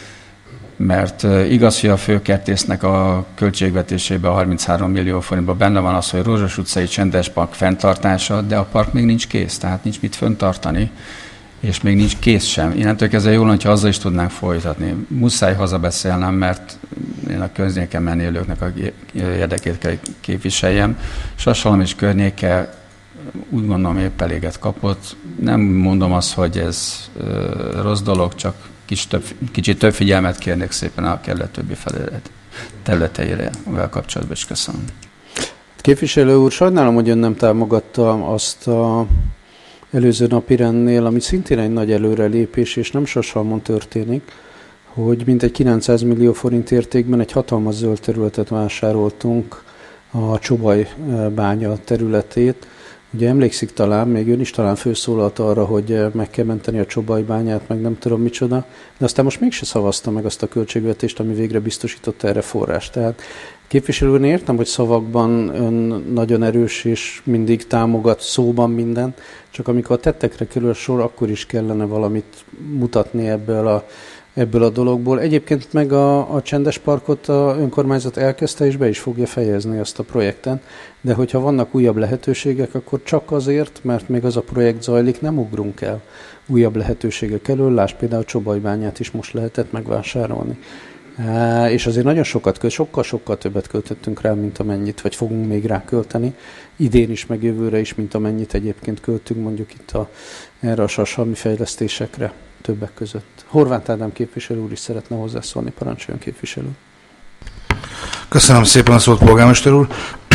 mert igaz, hogy a főkertésznek a költségvetésében 33 millió forintban benne van az, hogy Rózsas utcai csendes park fenntartása, de a park még nincs kész, tehát nincs mit fenntartani, és még nincs kész sem. Innentől kezdve jól, hogyha azzal is tudnánk folytatni. Muszáj hazabeszélnem, mert én a környéken élőknek a érdekét kell képviseljem. Sashalom és környéke úgy gondolom épp eléget kapott. Nem mondom azt, hogy ez rossz dolog, csak kicsit több figyelmet kérnék szépen a kerület többi területeire kapcsolatban is. Köszönöm. Képviselő úr, sajnálom, hogy ön nem támogatta azt a előző napi rendnél, ami szintén egy nagy előrelépés, és nem Sashalmon történik, hogy mintegy 900 millió forint értékben egy hatalmas zöld területet vásároltunk, a Csobaj bánya területét. Ugye emlékszik talán, még ön is talán főszólalt arra, hogy meg kell menteni a Csobaj bányát, meg nem tudom micsoda, de aztán most mégse szavazta meg azt a költségvetést, ami végre biztosította erre forrást. Tehát képviselőn értem, hogy szavakban ön nagyon erős és mindig támogat szóban minden, csak amikor a tettekre kerül a sor, akkor is kellene valamit mutatni ebből a dologból. Egyébként meg a csendes parkot a önkormányzat elkezdte és be is fogja fejezni azt a projekten, de hogyha vannak újabb lehetőségek, akkor csak azért, mert még az a projekt zajlik, nem ugrunk el újabb lehetőségek elől. Lásd például a Csobajbányát is most lehetett megvásárolni. És azért nagyon sokkal többet költöttünk rá, mint amennyit, vagy fogunk még rá költeni. Idén is, meg jövőre is, mint amennyit egyébként költünk mondjuk itt erre a sashalmi fejlesztésekre többek között. Horváth Ádám képviselő úr is szeretne hozzászólni, parancsoljon képviselő. Köszönöm szépen a szót, polgármester úr.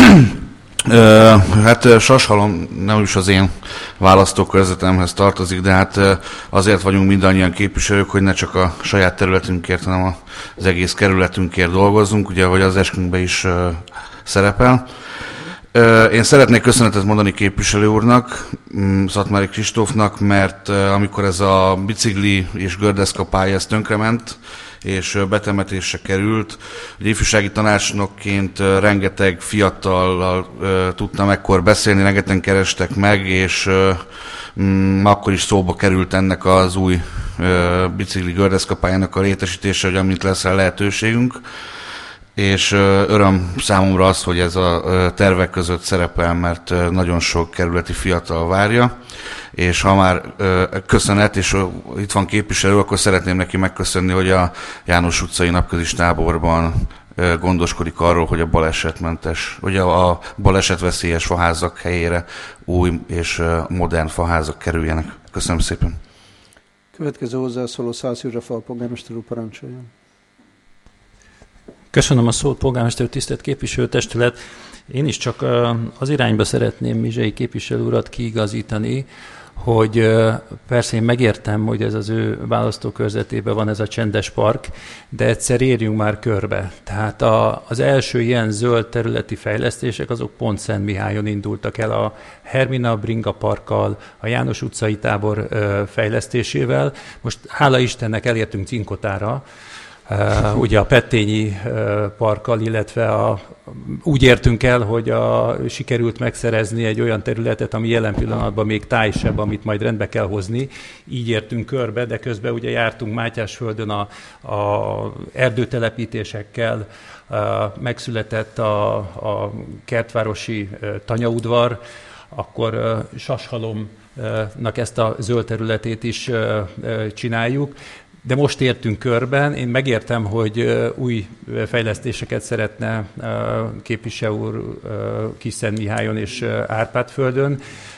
Hát Sashalom nem is az én választókörzetemhez tartozik, de hát azért vagyunk mindannyian képviselők, hogy ne csak a saját területünkért, hanem az egész kerületünkért dolgozzunk, ugye, ahogy az eskünkben is szerepel. Én szeretnék köszönetet mondani képviselő úrnak, Szatmári Kristófnak, mert amikor ez a bicikli és gördeszka pálya tönkrement, és betemetésre került, hogy ifjúsági tanácsnokként rengeteg fiatallal tudtam ekkor beszélni, rengetegen kerestek meg, és akkor is szóba került ennek az új bicikli gördeszkapályának a létesítése, hogy amint lesz rá lehetőségünk. És öröm számomra az, hogy ez a tervek között szerepel, mert nagyon sok kerületi fiatal várja, és ha már köszönet, és itt van képviselő, akkor szeretném neki megköszönni, hogy a János utcai napközis táborban gondoskodik arról, hogy a balesetmentes, hogy a balesetveszélyes faházak helyére új és modern faházak kerüljenek. Köszönöm szépen. Következő hozzászóló Szász József alpolgármester úr, parancsoljon. Köszönöm a szót, polgármester, tisztelt képviselőtestület. Én is csak az irányba szeretném Mizsei képviselő urat kiigazítani, hogy persze én megértem, hogy ez az ő választókörzetében van ez a csendes park, de egyszer érjünk már körbe. Tehát az első ilyen zöld területi fejlesztések azok pont Szentmihályon indultak el a Hermina Bringa parkkal, a János utcai tábor fejlesztésével. Most hála Istennek elértünk Cinkotára, ugye a Pettényi parkkal, illetve úgy értünk el, hogy sikerült megszerezni egy olyan területet, ami jelen pillanatban még tájsebb, amit majd rendbe kell hozni. Így értünk körbe, de közben ugye jártunk Mátyásföldön a erdőtelepítésekkel, megszületett a kertvárosi tanyaudvar, akkor Sashalomnak ezt a zöld területét is csináljuk. De most értünk körben, én megértem, hogy új fejlesztéseket szeretne képviselő úr Kisszentmihályon és Árpádföldön,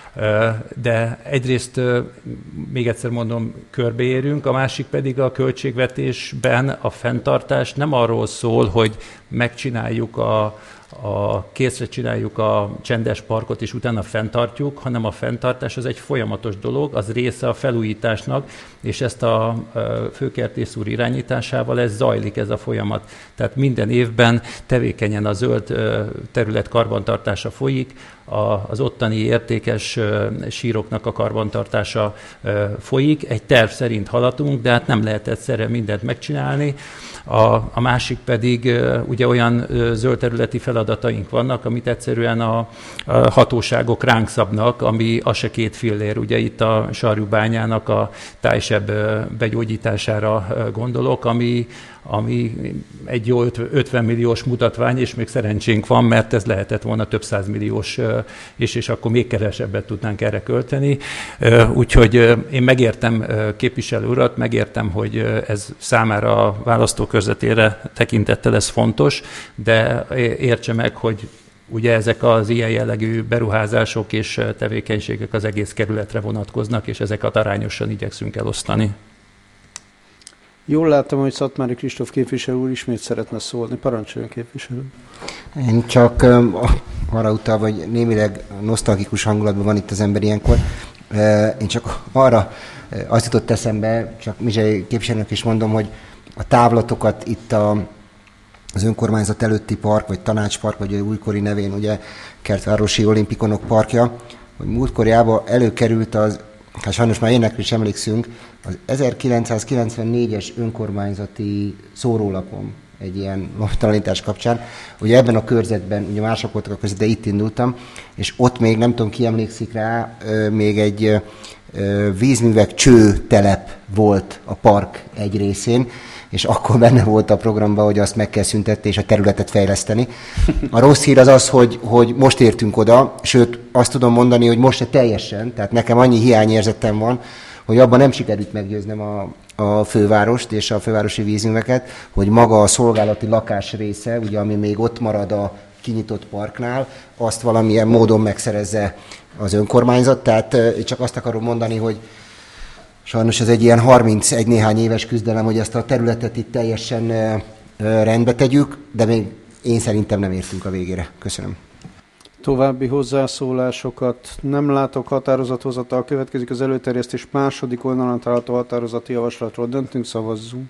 de egyrészt, még egyszer mondom, körbeérünk, a másik pedig a költségvetésben a fenntartás nem arról szól, hogy megcsináljuk készre csináljuk a csendes parkot, és utána fenntartjuk, hanem a fenntartás az egy folyamatos dolog, az része a felújításnak, és ezt a főkertész úr irányításával ez zajlik, ez a folyamat. Tehát minden évben tevékenyen a zöld terület karbantartása folyik, az ottani értékes síroknak a karbantartása folyik. Egy terv szerint haladunk, de hát nem lehet egyszerre mindent megcsinálni. A másik pedig ugye olyan zöld területi feladataink vannak, amit egyszerűen a hatóságok ránk szabnak, ami az se 2 fillér. Ugye itt a Sarjúbányának a tájsebb begyógyítására gondolok, ami egy jó 50 milliós mutatvány, és még szerencsénk van, mert ez lehetett volna több 100 milliós, és akkor még kevesebbet tudnánk erre költeni. Úgyhogy én megértem képviselő urat, megértem, hogy ez számára a választókörzetére tekintettel ez fontos, de értse meg, hogy ugye ezek az ilyen jellegű beruházások és tevékenységek az egész kerületre vonatkoznak, és ezeket arányosan igyekszünk elosztani. Jól láttam, hogy Szatmári Kristóf képviselő úr ismét szeretne szólni. Parancsoljon, képviselő. Én csak arra utalva, hogy némileg nosztalgikus hangulatban van itt az ember ilyenkor. Én csak arra azt jutott eszembe, csak Mizsei képviselőnek is mondom, hogy a távlatokat itt az önkormányzat előtti park, vagy tanácspark, vagy újkori nevén ugye Kertvárosi Olimpikonok parkja, hogy múltkoriában előkerült hát sajnos már énekre is emlékszünk, az 1994-es önkormányzati szórólapon egy ilyen loptalanítás kapcsán. Ugye ebben a körzetben, ugye mások voltak a között, de itt indultam, és ott még, nem tudom ki emlékszik rá, még egy vízművek csőtelep volt a park egy részén, és akkor benne volt a programban, hogy azt meg kell szüntetni, és a területet fejleszteni. A rossz hír az az, hogy most értünk oda, sőt azt tudom mondani, hogy most se teljesen, tehát nekem annyi hiányérzetem van, hogy abban nem sikerült meggyőznem a fővárost és a fővárosi vízműveket, hogy maga a szolgálati lakás része, ugye, ami még ott marad a kinyitott parknál, azt valamilyen módon megszerezze az önkormányzat. Tehát csak azt akarom mondani, hogy sajnos ez egy ilyen 31 néhány éves küzdelem, hogy ezt a területet itt teljesen rendbe tegyük, de még én szerintem nem értünk a végére. Köszönöm. További hozzászólásokat nem látok. Határozathozatal következik az előterjesztés második oldalon található határozati javaslatról. Döntünk, szavazzunk.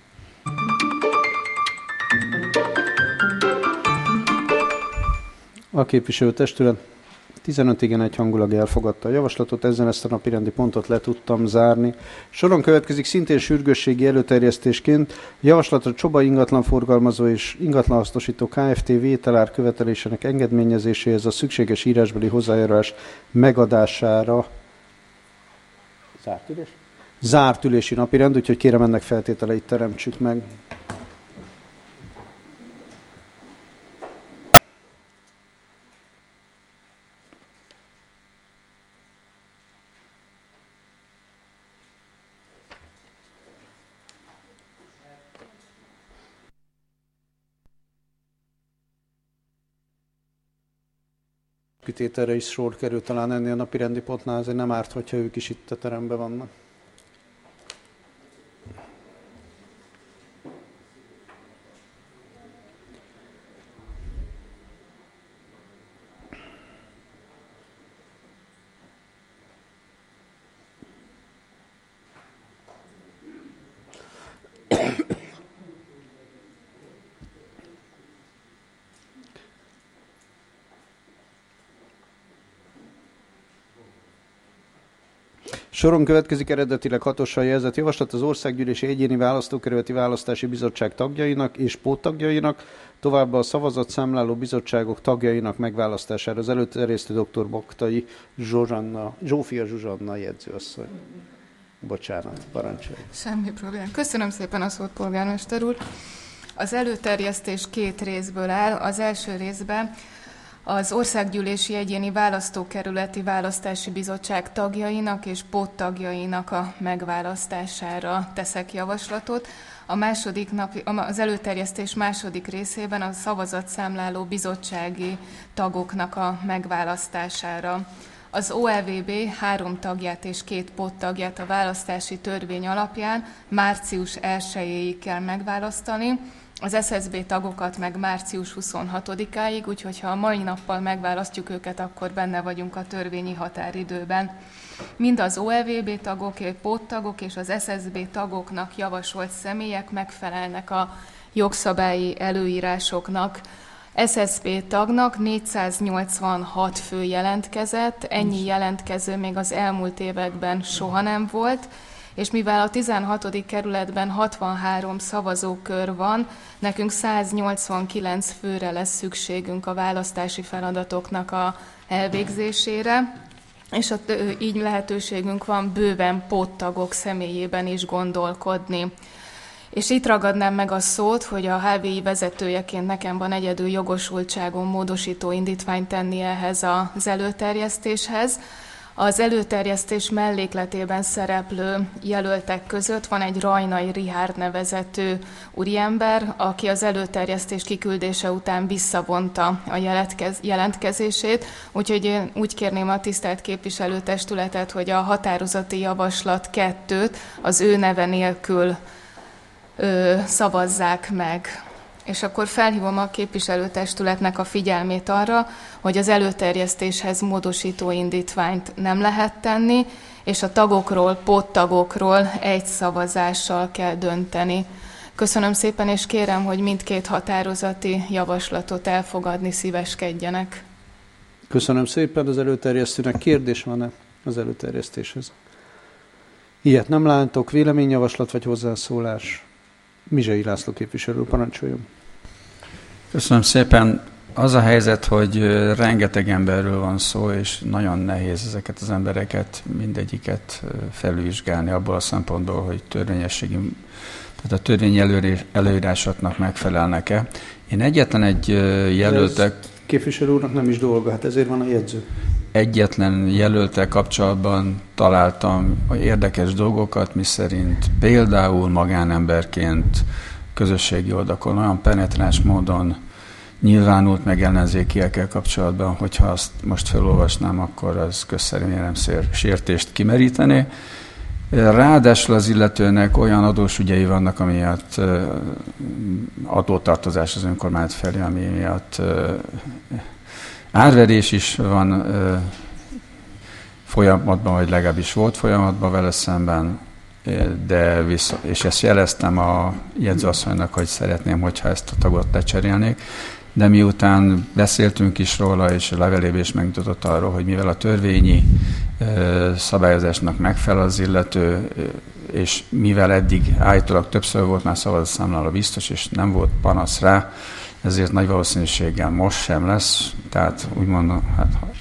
A képviselőtestület 15 igen egyhangulag elfogadta a javaslatot, ezzel ezt a napirendi pontot le tudtam zárni. Soron következik szintén sürgősségi előterjesztésként javaslatra Csoba ingatlanforgalmazó és ingatlanhasznosító Kft. Vételár követelésének engedményezéséhez a szükséges írásbeli hozzájárulás megadására zárt ülési napirend, úgyhogy kérem ennek feltételeit teremtsük meg. Kitételre is sor kerül talán ennél a napirendi pontnál, azért nem árt, hogyha ők is itt a teremben vannak. Soron következik eredetileg 6-ossal jelzett javaslat az Országgyűlési Egyéni Választókerületi Választási Bizottság tagjainak és póttagjainak, továbbá a szavazatszámláló bizottságok tagjainak megválasztására. Az előterjesztő dr. Baktai Zsófia Zsuzsanna jegyzőasszony. Bocsánat, parancsolj. Semmi probléma. Köszönöm szépen a szót, polgármester úr. Az előterjesztés 2 részből áll. Az első részben az Országgyűlési Egyéni Választókerületi Választási Bizottság tagjainak és póttagjainak a megválasztására teszek javaslatot. Az előterjesztés második részében a szavazatszámláló bizottsági tagoknak a megválasztására. Az OLVB 3 tagját és 2 póttagját a választási törvény alapján március 1-éig kell megválasztani, az SZSB tagokat meg március 26-áig, úgyhogy ha a mai nappal megválasztjuk őket, akkor benne vagyunk a törvényi határidőben. Mind az OLVB tagok, póttagok és az SZSB tagoknak javasolt személyek megfelelnek a jogszabályi előírásoknak. SZSB tagnak 486 fő jelentkezett, ennyi jelentkező még az elmúlt években soha nem volt, és mivel a 16. kerületben 63 szavazókör van, nekünk 189 főre lesz szükségünk a választási feladatoknak a elvégzésére, és így lehetőségünk van bőven póttagok személyében is gondolkodni. És itt ragadnám meg a szót, hogy a HVI vezetőjeként nekem van egyedül jogosultságom módosító indítványt tenni ehhez az előterjesztéshez. Az előterjesztés mellékletében szereplő jelöltek között van egy Rajnai Richárd nevezetű úriember, aki az előterjesztés kiküldése után visszavonta a jelentkezését, úgyhogy én úgy kérném a tisztelt képviselőtestületet, hogy a határozati javaslat 2-t az ő neve nélkül szavazzák meg. És akkor felhívom a képviselőtestületnek a figyelmét arra, hogy az előterjesztéshez módosító indítványt nem lehet tenni, és a tagokról, póttagokról egy szavazással kell dönteni. Köszönöm szépen, és kérem, hogy mindkét határozati javaslatot elfogadni szíveskedjenek. Köszönöm szépen az előterjesztőnek. Kérdés van-e az előterjesztéshez? Ilyet nem látok. Véleményjavaslat vagy hozzászólás? Mizsei László képviselő, parancsoljon. Köszönöm szépen. Az a helyzet, hogy rengeteg emberről van szó, és nagyon nehéz ezeket az embereket, mindegyiket felvizsgálni abból a szempontból, hogy tehát a törvényi előírásoknak megfelelnek-e. Én egyetlen egy jelöltek... Képviselő úrnak nem is dolga, hát ezért van a jegyző. Egyetlen jelöltel kapcsolatban találtam érdekes dolgokat, miszerint például magánemberként közösségi oldalakon olyan penetráns módon nyilvánult meg ellenzékiekkel kapcsolatban, hogyha azt most felolvasnám, akkor az közszerűen sértést kimerítené. Ráadásul az illetőnek olyan adós ügyei vannak, amiatt adótartozás az önkormányzat felé, ami miatt árverés is van folyamatban, vagy legalábbis volt folyamatban vele szemben, és ezt jeleztem a jegyzőasszonynak, hogy szeretném, hogyha ezt a tagot lecserélnék, de miután beszéltünk is róla, és a levelében is megmutatott arról, hogy mivel a törvényi szabályozásnak megfelel az illető, és mivel eddig állítólag többször volt már szavazatszámláló biztos, és nem volt panasz rá, ezért nagy valószínűséggel most sem lesz. Tehát úgy mondom,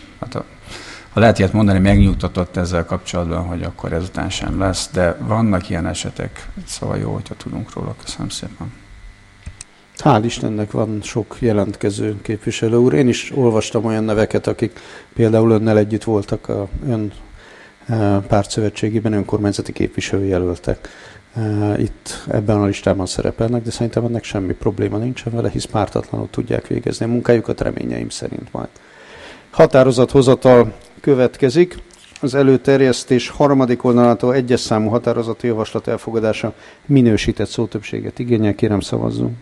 ha lehet ilyet mondani, megnyugtatott ezzel kapcsolatban, hogy akkor ezután sem lesz, de vannak ilyen esetek, szóval jó, hogyha tudunk róla. Köszönöm szépen. Hál' Istennek van sok jelentkező képviselő úr. Én is olvastam olyan neveket, akik például önnel együtt voltak a ön pártszövetségében, önkormányzati képviselőjelöltek. Itt ebben a listában szerepelnek, de szerintem ennek semmi probléma nincsen vele, hisz pártatlanul tudják végezni a munkájukat, reményeim szerint majd. Határozathozatal következik. Az előterjesztés harmadik oldalától egyes számú határozati javaslat elfogadása minősített szótöbbséget igényel. Kérem, szavazzunk.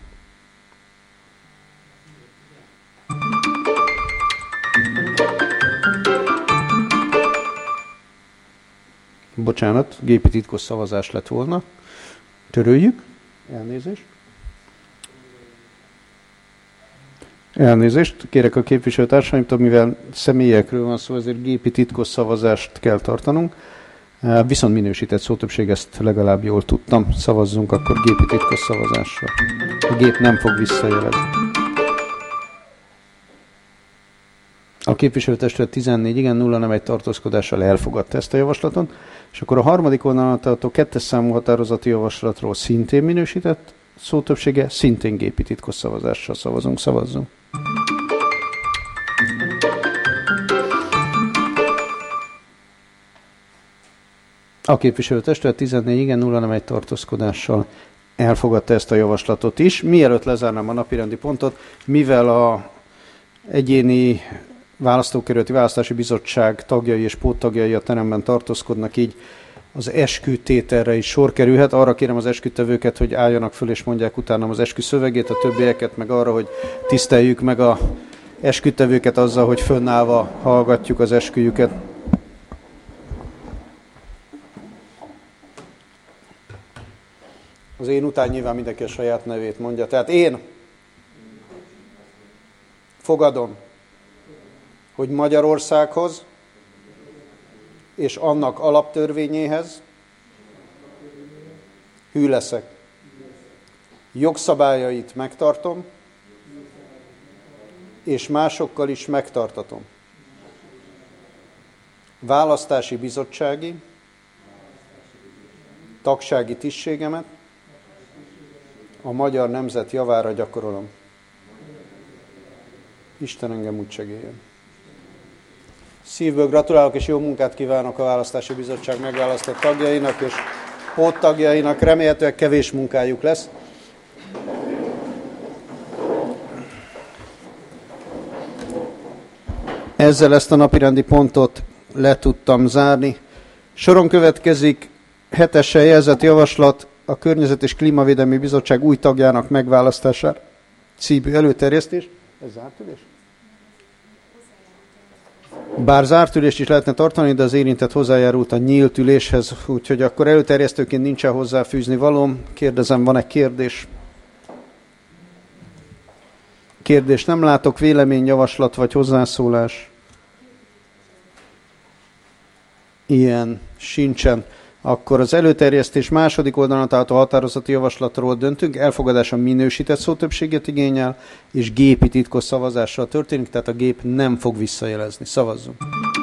Bocsánat, gépi titkos szavazás lett volna. Töröljük. Elnézést. Kérek a képviselőtársaimtól, mivel személyekről van szó, ezért gépi titkos szavazást kell tartanunk. Viszont minősített szótöbbség, ezt legalább jól tudtam. Szavazzunk akkor gépi titkos szavazással. A gép nem fog visszajelezni. A képviselőtestület 14 igen, 0 nem egy tartózkodással elfogadta ezt a javaslatot, és akkor a harmadik oldalától kettes számú határozati javaslatról szintén minősített szótöbbsége, szintén gépi titkos szavazással szavazzunk. A képviselőtestület 14 igen, 0 nem egy tartózkodással elfogadta ezt a javaslatot is. Mielőtt lezárnám a napirendi pontot, mivel a egyéni választókerületi választási bizottság tagjai és póttagjai a teremben tartózkodnak, így az eskütételre is sor kerülhet. Arra kérem az eskütevőket, hogy álljanak föl és mondják utána az eskü szövegét, a többieket meg arra, hogy tiszteljük meg a eskütevőket azzal, hogy fönnállva hallgatjuk az esküjüket. Az én után nyilván mindenki a saját nevét mondja. Tehát én fogadom, hogy Magyarországhoz és annak alaptörvényéhez hű leszek. Jogszabályait megtartom, és másokkal is megtartatom. Választási bizottsági, tagsági tisztségemet a magyar nemzet javára gyakorolom. Isten engem úgy segéljen. Szívből gratulálok és jó munkát kívánok a Választási Bizottság megválasztott tagjainak és póttagjainak. Remélhetőleg kevés munkájuk lesz. Ezzel ezt a napirendi pontot le tudtam zárni. Soron következik 7-essel jelzett javaslat a Környezet- és Klímavédelmi Bizottság új tagjának megválasztására című előterjesztés. Ez zárt ülés? Bár zárt ülést is lehetne tartani, de az érintett hozzájárult a nyílt üléshez, úgyhogy akkor előterjesztőként nincsen hozzáfűzni valóm. Kérdezem, van-e kérdés? Kérdés nem látok, vélemény, javaslat vagy hozzászólás? Ilyen sincsen. Akkor az előterjesztés második oldalon található határozati javaslatról döntünk. Elfogadása minősített szótöbbséget igényel, és gépi titkos szavazással történik, tehát a gép nem fog visszajelezni. Szavazzunk!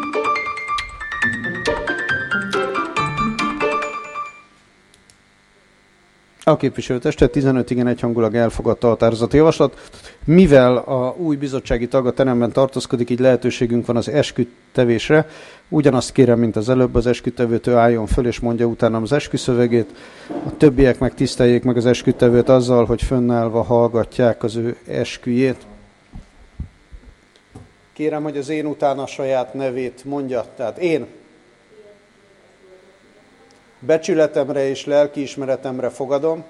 A képviselőtestület 15 igen egyhangulag elfogadta a határozati javaslat. Mivel a új bizottsági tag a teremben tartózkodik, így lehetőségünk van az eskütevésre. Ugyanazt kérem, mint az előbb, az eskütevőtől álljon föl, és mondja utána az esküszövegét. A többiek meg tiszteljék meg az eskütevőt azzal, hogy fönnállva hallgatják az ő esküjét. Kérem, hogy az én utána a saját nevét mondja. Tehát én becsületemre és lelkiismeretemre fogadom,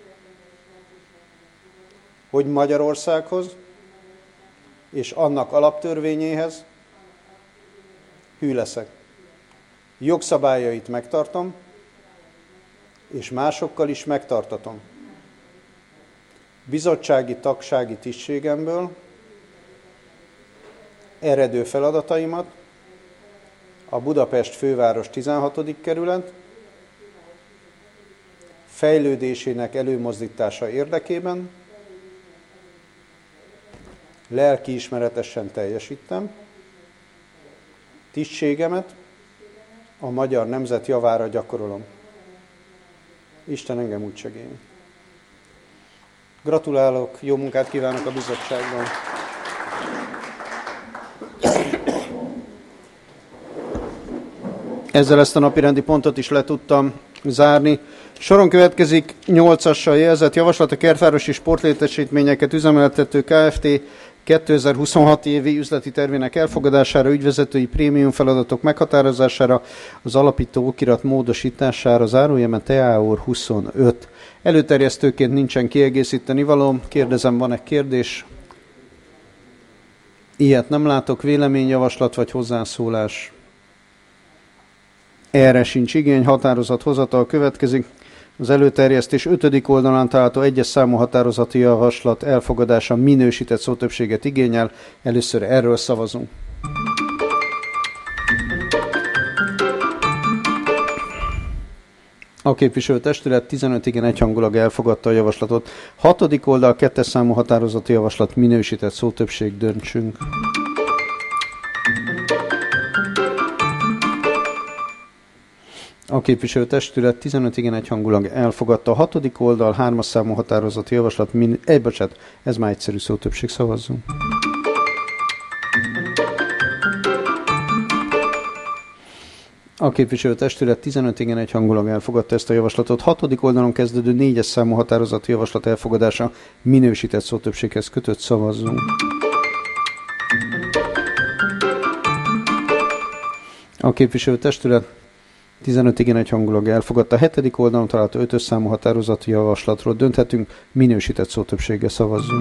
hogy Magyarországhoz és annak alaptörvényéhez hű leszek. Jogszabályait megtartom, és másokkal is megtartatom. Bizottsági tagsági tisztségemből eredő feladataimat a Budapest főváros 16. kerület fejlődésének előmozdítása érdekében lelkiismeretesen teljesítem, tisztségemet a magyar nemzet javára gyakorolom. Isten engem úgy segéljen. Gratulálok, jó munkát kívánok a bizottságban. Ezzel ezt a napirendi pontot is le tudtam zárni. Soron következik 8-assal jelzett javaslat a kertvárosi sportlétesítményeket üzemeltető Kft. 2026 évi üzleti tervének elfogadására, ügyvezetői prémium feladatok meghatározására, az alapító okirat módosítására, zárójelben TAOR 25. Előterjesztőként nincsen kiegészíteni valóm. Kérdezem, van-e kérdés? Ilyet nem látok. Véleményjavaslat vagy hozzászólás? Erre sincs igény. Határozat hozatal következik. Az előterjesztés 5. oldalán található egyes számú határozati javaslat elfogadása minősített szótöbbséget igényel. Először erről szavazunk. A képviselőtestület 15 igen egyhangulag elfogadta a javaslatot. 6. oldal 2. számú határozati javaslat minősített szótöbbség, döntsünk. A képviselőtestület 15 igen egyhangulag elfogadta. A 6. oldal 3. számú határozati javaslat ez már egyszerű szótöbbség, szavazzunk. A képviselőtestület 15 igen egyhangulag elfogadta ezt a javaslatot. 6. oldalon kezdődő 4. számú határozati javaslat elfogadása minősített szótöbbséghez kötött, szavazzunk. A képviselőtestület 15 igen egyhangulag elfogadta. A 7. oldalon található 5. számú határozati javaslatról dönthetünk, minősített szótöbbséggel szavazzunk.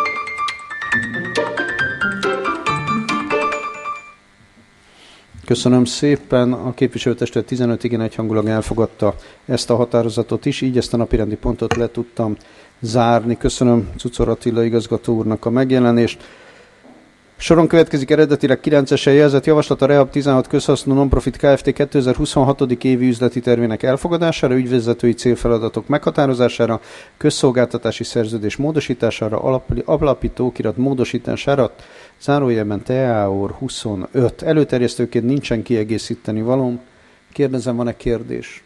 Köszönöm szépen. A képviselőtestület 15 igen egyhangulag elfogadta ezt a határozatot is, így ezt a napirendi pontot le tudtam zárni. Köszönöm Cucor Attila igazgató úrnak a megjelenést. Soron következik eredetileg 9-esen jelzett javaslat a Rehab 16 közhasznú nonprofit Kft. 2026. évi üzleti tervének elfogadására, ügyvezetői célfeladatok meghatározására, közszolgáltatási szerződés módosítására, alapító okirat módosítására, zárójelben TAOR 25. Előterjesztőként nincsen kiegészíteni valóm. Kérdezem, van-e kérdés?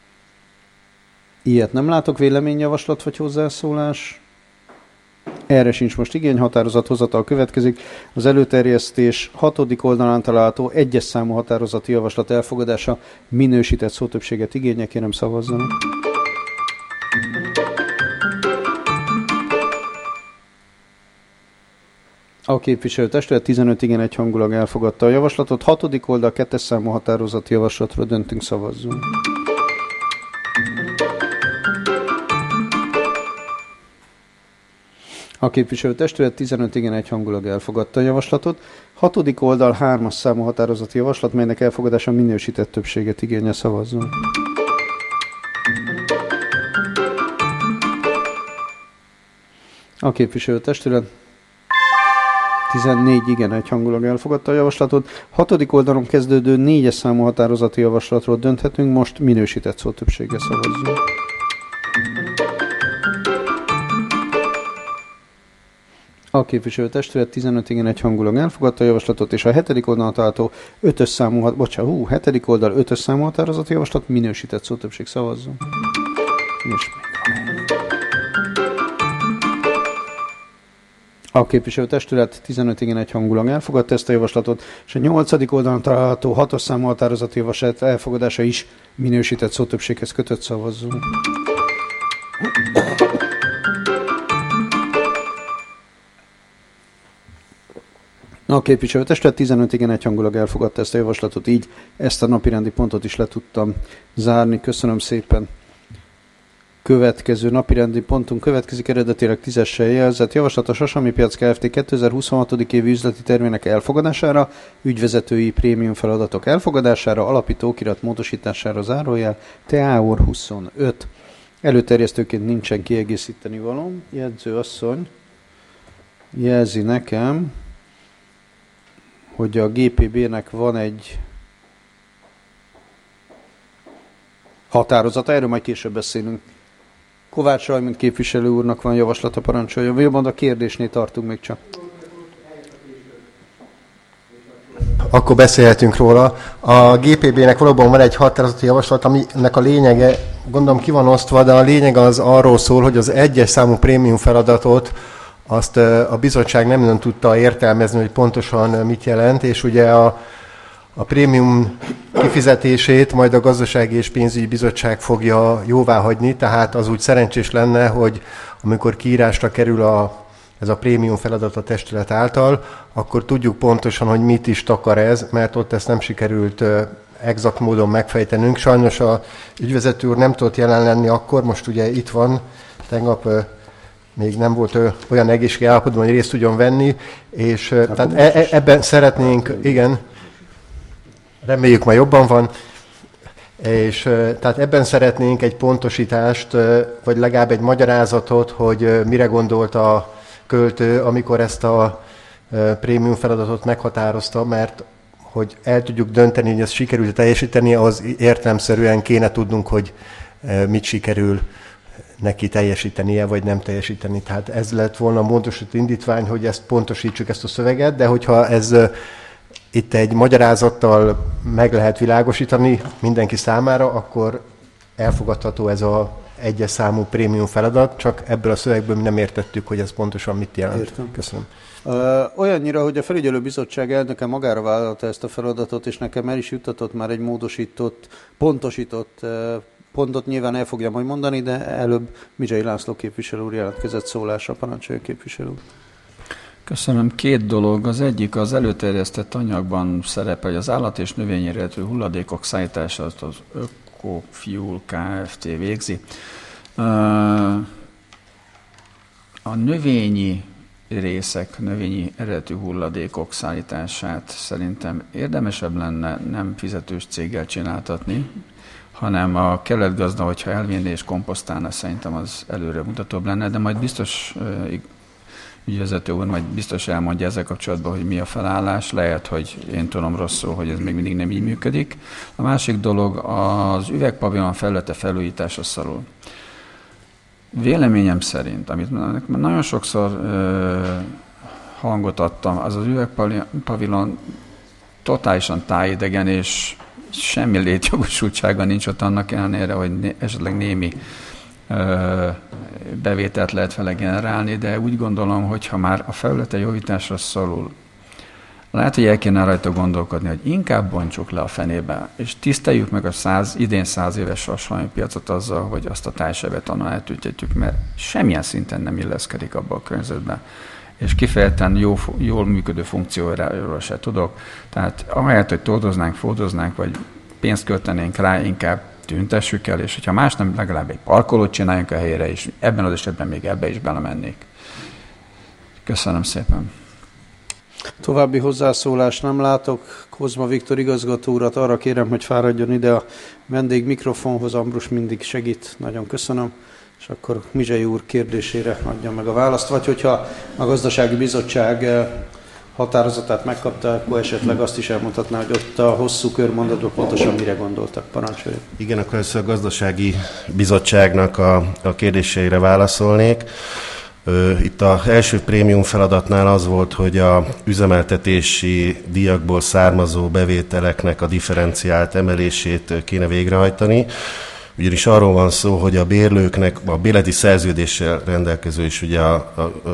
Ilyet nem látok. Véleményjavaslat vagy hozzászólás? Erre sincs most igény. Határozat hozatal következik. Az előterjesztés 6. oldalán található 1. számú határozati javaslat elfogadása minősített szótöbbséget igényel. Kérem, szavazzanak. A képviselőtestület 15 igen egyhangulag elfogadta a javaslatot. 6. oldal 2. számú határozati javaslatról döntünk, szavazzunk. A képviselőtestület 15 igen egyhangulag elfogadta a javaslatot. 6. oldal 3-as számú határozati javaslat, melynek elfogadása minősített többséget igényel, szavazzunk. A képviselőtestület 14 igen egyhangulag elfogadta a javaslatot. 6. oldalon kezdődő 4-es számú határozati javaslatról dönthetünk, most minősített szótöbbséggel szavazzunk. A képviselőtestület 15 igen egyhangulag elfogadta a javaslatot, és a 7. oldalon található 5-ös számú, 7. oldal 5-ös számú határozati javaslat, minősített szótöbbség, szavazzunk. És a képviselőtestület 15 igen egyhangulag elfogadta ezt a javaslatot, és a 8. oldalon található 6-os számú határozati javaslat elfogadása is minősített szótöbbséghez kötött, szavazzunk. A képviselőtestület 15 igen egyhangulag elfogadta ezt a javaslatot, így ezt a napirendi pontot is le tudtam zárni. Köszönöm szépen. Következő napirendi pontunk következik, eredetileg 10-essel jelzett javaslat a Sasami Piac Kft. 2026. évi üzleti tervének elfogadására, ügyvezetői prémium feladatok elfogadására, alapító okirat módosítására, zárójel, TAOR 25. Előterjesztőként nincsen kiegészíteni valóm. Jegyző asszony jelzi nekem, hogy a GPB-nek van egy határozata, erről majd később beszélünk. Kovács Rajmund képviselő úrnak van javaslata, parancsoljon. Jobban a kérdésnél tartunk még csak. Akkor beszélhetünk róla. A GPB-nek valóban van egy határozati javaslat, aminek a lényege, gondolom ki van osztva, de a lényeg az arról szól, hogy az egyes számú prémium feladatot azt a bizottság nem nagyon tudta értelmezni, hogy pontosan mit jelent, és ugye a prémium kifizetését majd a Gazdasági és Pénzügyi Bizottság fogja jóváhagyni, tehát az úgy szerencsés lenne, hogy amikor kiírásra kerül ez a prémium feladat a testület által, akkor tudjuk pontosan, hogy mit is takar ez, mert ott ezt nem sikerült exakt módon megfejtenünk. Sajnos a ügyvezető úr nem tudott jelen lenni akkor, most ugye itt van, tegnap még nem volt olyan egészségi állapotban, hogy részt tudjon venni, és tehát ebben szeretnénk, igen, reméljük ma jobban van, és tehát ebben szeretnénk egy pontosítást, vagy legalább egy magyarázatot, hogy mire gondolt a költő, amikor ezt a prémium feladatot meghatározta, mert hogy el tudjuk dönteni, hogy ezt sikerült teljesíteni, az értelemszerűen kéne tudnunk, hogy mit sikerül neki teljesítenie, vagy nem teljesíteni. Tehát ez lett volna a módosított indítvány, hogy ezt pontosítsuk, ezt a szöveget, de hogyha ez itt egy magyarázattal meg lehet világosítani mindenki számára, akkor elfogadható ez az egyes számú prémium feladat, csak ebből a szövegből nem értettük, hogy ez pontosan mit jelent. Értem. Köszönöm. Olyannyira, hogy a felügyelőbizottság elnöke magára vállalta ezt a feladatot, és nekem el is juttatott már egy módosított, pontosított pontot, nyilván el fogja majd mondani, de előbb Midzsai László képviselő úr jelentkezett szólásra. Parancsolja, képviselő úr. Köszönöm. Két dolog. Az egyik, az előterjesztett anyagban szerepel, hogy az állat- és növényi eredetű hulladékok szállítását az Ökofuel Kft. Végzi. A növényi részek, növényi eredetű hulladékok szállítását szerintem érdemesebb lenne nem fizetős céggel csináltatni, hanem a kerületgazda, hogyha elvinné és komposztálna, szerintem az előre mutatóbb lenne, de majd biztos ügyvezető úr majd biztos elmondja ezzel kapcsolatban, hogy mi a felállás. Lehet, hogy én tudom rosszul, hogy ez még mindig nem így működik. A másik dolog az üvegpavilon felülete felújítása szorul. Véleményem szerint, amit nagyon sokszor hangot adtam, az üvegpavilon totálisan tájidegen, és semmi létjogosultsága nincs ott annak ellenére, hogy esetleg némi bevételt lehet vele generálni, de úgy gondolom, hogy ha már a felülete javításra szorul, lehet, hogy el kéne rajta gondolkodni, hogy inkább bontsuk le a fenébe, és tiszteljük meg a idén 100 éves Sashalmi piacot azzal, hogy azt a tájsebetonon eltüntetjük, mert semmilyen szinten nem illeszkedik abba a környezetbe, és kifejezetten jól működő funkcióról se tudok. Tehát ahelyett, hogy tordoznánk, fordoznánk, vagy pénzt költenénk rá, inkább tüntessük el, és hogyha más nem, legalább egy parkolót csináljunk a helyére, és ebben az esetben még ebbe is belemennék. Köszönöm szépen. További hozzászólást nem látok. Kozma Viktor igazgató urat arra kérem, hogy fáradjon ide a vendég mikrofonhoz. Ambrus mindig segít. Nagyon köszönöm. És akkor Mizsei úr kérdésére adja meg a választ. Vagy hogyha a gazdasági bizottság határozatát megkapta, akkor esetleg azt is elmondhatná, hogy ott a hosszú körmondatban pontosan mire gondoltak. Parancsoljuk. Igen, akkor először a gazdasági bizottságnak a kérdéseire válaszolnék. Itt az első prémium feladatnál az volt, hogy a üzemeltetési díjakból származó bevételeknek a differenciált emelését kéne végrehajtani. Ugyanis arról van szó, hogy a bérlőknek, a bérleti szerződéssel rendelkező és ugye a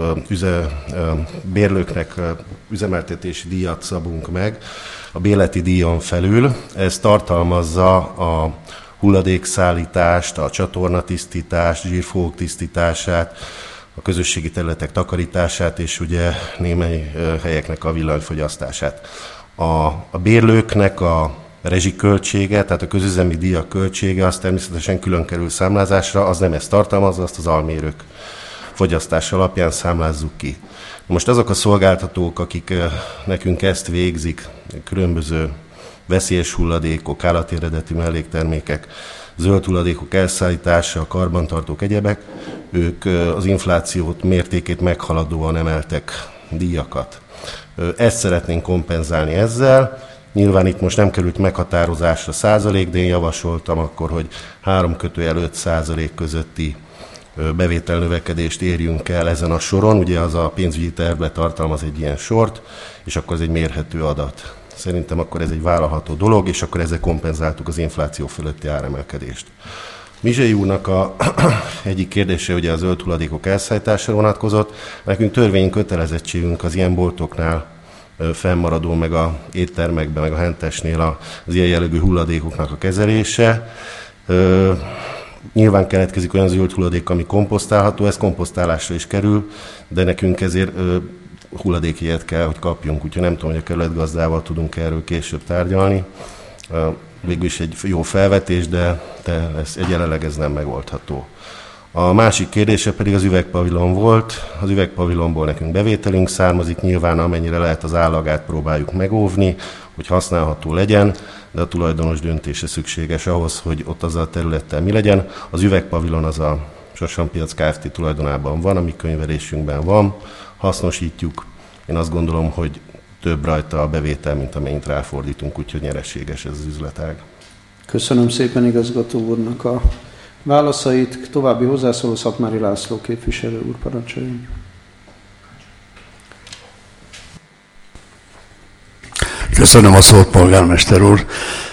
bérlőknek üzemeltetési díjat szabunk meg a bérleti díjon felül. Ez tartalmazza a hulladékszállítást, a csatornatisztítást, zsírfók tisztítását, a közösségi területek takarítását és ugye némely helyeknek a villanyfogyasztását. A bérlőknek a rezsiköltsége, tehát a közüzemi díjak költsége, az természetesen külön kerül számlázásra, az nem ezt tartalmazza, azt az almérők fogyasztás alapján számlázzuk ki. Most azok a szolgáltatók, akik nekünk ezt végzik, különböző veszélyes hulladékok, állati eredetű melléktermékek, zöld hulladékok elszállítása, karbantartók, egyebek, ők az inflációt mértékét meghaladóan emeltek díjakat. Ezt szeretnénk kompenzálni ezzel. Nyilván itt most nem került meghatározásra százalék, de én javasoltam akkor, hogy 3-5% közötti bevételnövekedést érjünk el ezen a soron. Ugye az a pénzügyi tervbe tartalmaz egy ilyen sort, és akkor ez egy mérhető adat. Szerintem akkor ez egy vállalható dolog, és akkor ezzel kompenzáltuk az infláció fölötti áremelkedést. Mizsei úrnak egyik kérdése ugye a zöld hulladékok elszállításra vonatkozott. Nekünk törvényi kötelezettségünk az ilyen boltoknál fennmaradó, meg a éttermekben, meg a hentesnél az ilyen jellegű hulladékoknak a kezelése. Nyilván keletkezik olyan zöld hulladék, ami komposztálható, ez komposztálásra is kerül, de nekünk ezért hulladékjegyet kell, hogy kapjunk, úgyhogy nem tudom, hogy a kerületgazdával tudunk erről később tárgyalni. Végül is egy jó felvetés, de ez jelenleg ez nem megoldható. A másik kérdése pedig az üvegpavilon volt. Az üvegpavilonból nekünk bevételünk származik, nyilván amennyire lehet az állagát próbáljuk megóvni, hogy használható legyen, de a tulajdonos döntése szükséges ahhoz, hogy ott azzal a területtel mi legyen. Az üvegpavilon az a Sassanpiac Kft. Tulajdonában van, a mi könyvelésünkben van, hasznosítjuk. Én azt gondolom, hogy több rajta a bevétel, mint amennyit ráfordítunk, úgyhogy nyereséges ez az üzletág. Köszönöm szépen igazgató úrnak a válaszait. További hozzászóló Szatmári László képviselő úr, parancsoljon. Köszönöm a szót, polgármester úr.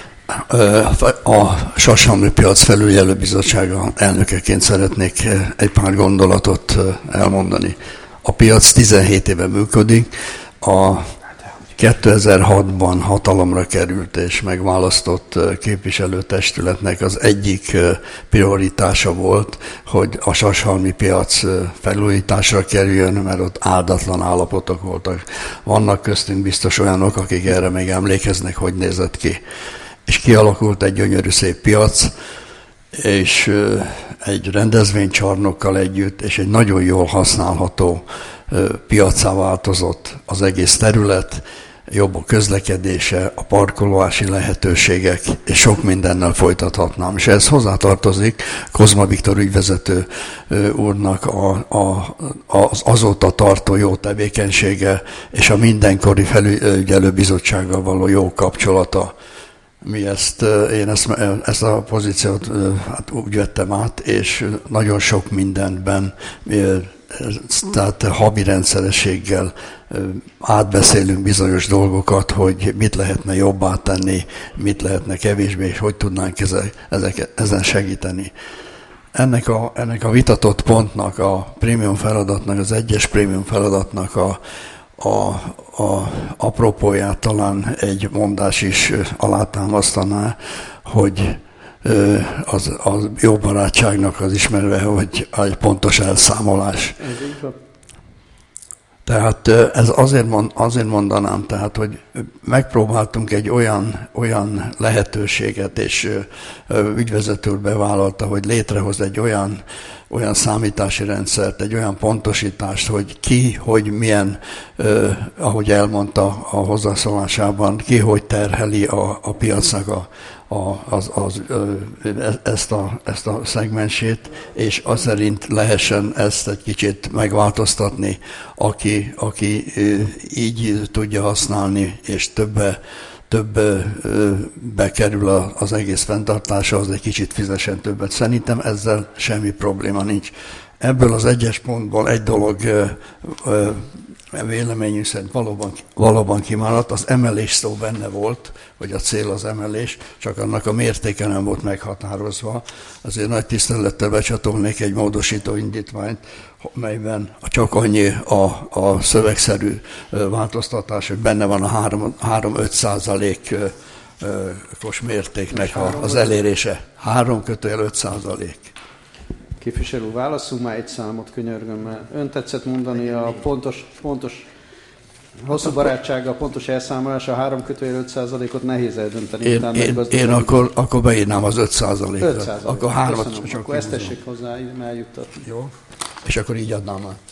A Sassalmi Piac Felügyelő Bizottsága elnökeként szeretnék egy pár gondolatot elmondani. A piac 17 éve működik, a 2006-ban hatalomra került és megválasztott képviselőtestületnek az egyik prioritása volt, hogy a Sassalmi piac felújításra kerüljön, mert ott áldatlan állapotok voltak. Vannak köztünk biztos olyanok, akik erre még emlékeznek, hogy nézett ki. És kialakult egy gyönyörű szép piac, és egy rendezvénycsarnokkal együtt, és egy nagyon jól használható piacá változott az egész terület, jobb a közlekedése, a parkolási lehetőségek, és sok mindennel folytathatnám. És ez hozzátartozik Kozma Viktor ügyvezető úrnak az azóta tartó jó tevékenysége, és a mindenkori felügyelőbizottsággal való jó kapcsolata. Én ezt a pozíciót úgy vettem át, és nagyon sok mindenben, tehát havi rendszerességgel átbeszélünk bizonyos dolgokat, hogy mit lehetne jobbá tenni, mit lehetne kevésbé, és hogy tudnánk ezen segíteni. Ennek a vitatott pontnak, a prémium feladatnak, az egyes prémium feladatnak a apropóját talán egy mondás is alátámasztaná, hogy a jó barátságnak az ismerve, hogy egy pontos elszámolás. Tehát ez azért mondanám, tehát, hogy megpróbáltunk egy olyan lehetőséget, és ügyvezető úr bevállalta, hogy létrehoz egy olyan számítási rendszert, egy olyan pontosítást, hogy ki, hogy milyen, ahogy elmondta a hozzászólásában, ki, hogy terheli a piacnak ezt a szegmensét, és az szerint lehessen ezt egy kicsit megváltoztatni, aki így tudja használni, és többbe kerül az egész fenntartása, az egy kicsit fizessen többet. Szerintem ezzel semmi probléma nincs. Ebből az egyes pontból egy dolog véleményünk szerint valóban kimaradt, az emelés szó benne volt, hogy a cél az emelés, csak annak a mértéke nem volt meghatározva. Azért nagy tisztelettel becsatolnék egy módosító indítványt, melyben csak annyi a szövegszerű változtatás, hogy benne van a 3-5%-os mértéknek az elérése. 3-5%. Képviselő úr, válasszunk már egy számot, könyörgöm, mert ön tetszett mondani a pontos hosszú barátsága, a pontos elszámolása, 3-5%-ot nehéz eldönteni. Én akkor beírnám az 5%-ra. 5%. Akkor 3-at csak akkor ezt tessék hozzá eljuttatni. Jó. És akkor így adnám át.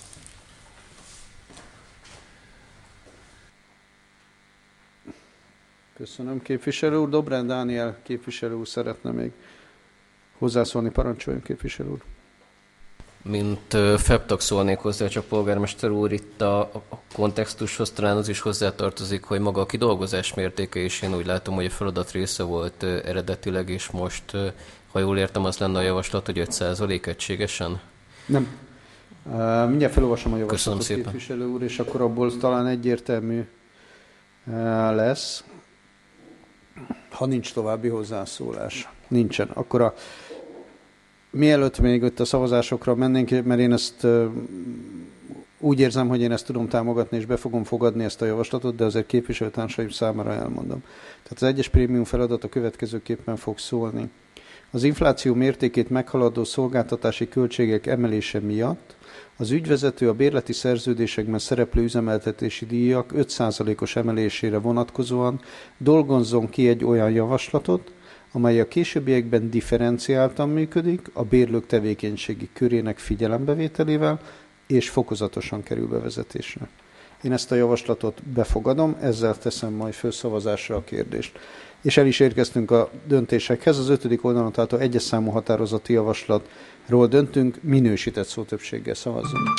Köszönöm, képviselő úr. Dobrev Dániel képviselő úr szeretne még hozzászólni. Parancsoljon, képviselő úr. Mint FEPTAG szólnék hozzá, csak polgármester úr, itt a kontextushoz talán az is hozzátartozik, hogy maga a kidolgozás mértéke is, én úgy látom, hogy a feladat része volt eredetileg, és most, ha jól értem, az lenne a javaslat, hogy 5% egységesen? Nem. Mindjárt felolvasom a javaslatot, képviselő úr, és akkor abból talán egyértelmű lesz, ha nincs további hozzászólás. Nincsen. Akkor mielőtt még itt a szavazásokra mennénk, mert én ezt úgy érzem, hogy én ezt tudom támogatni, és be fogom fogadni ezt a javaslatot, de azért képviselőtársaim számára elmondom. Tehát az egyes prémium feladat a következőképpen fog szólni. Az infláció mértékét meghaladó szolgáltatási költségek emelése miatt az ügyvezető a bérleti szerződésekben szereplő üzemeltetési díjak 5%-os emelésére vonatkozóan dolgozzon ki egy olyan javaslatot, amely a későbbiekben differenciáltan működik, a bérlők tevékenységi körének figyelembevételével, és fokozatosan kerül bevezetésre. Én ezt a javaslatot befogadom, ezzel teszem majd fölszavazásra a kérdést. És el is érkeztünk a döntésekhez. Az 5. oldalon tehát a egyes számú határozati javaslatról döntünk, minősített szótöbbséggel szavazzunk.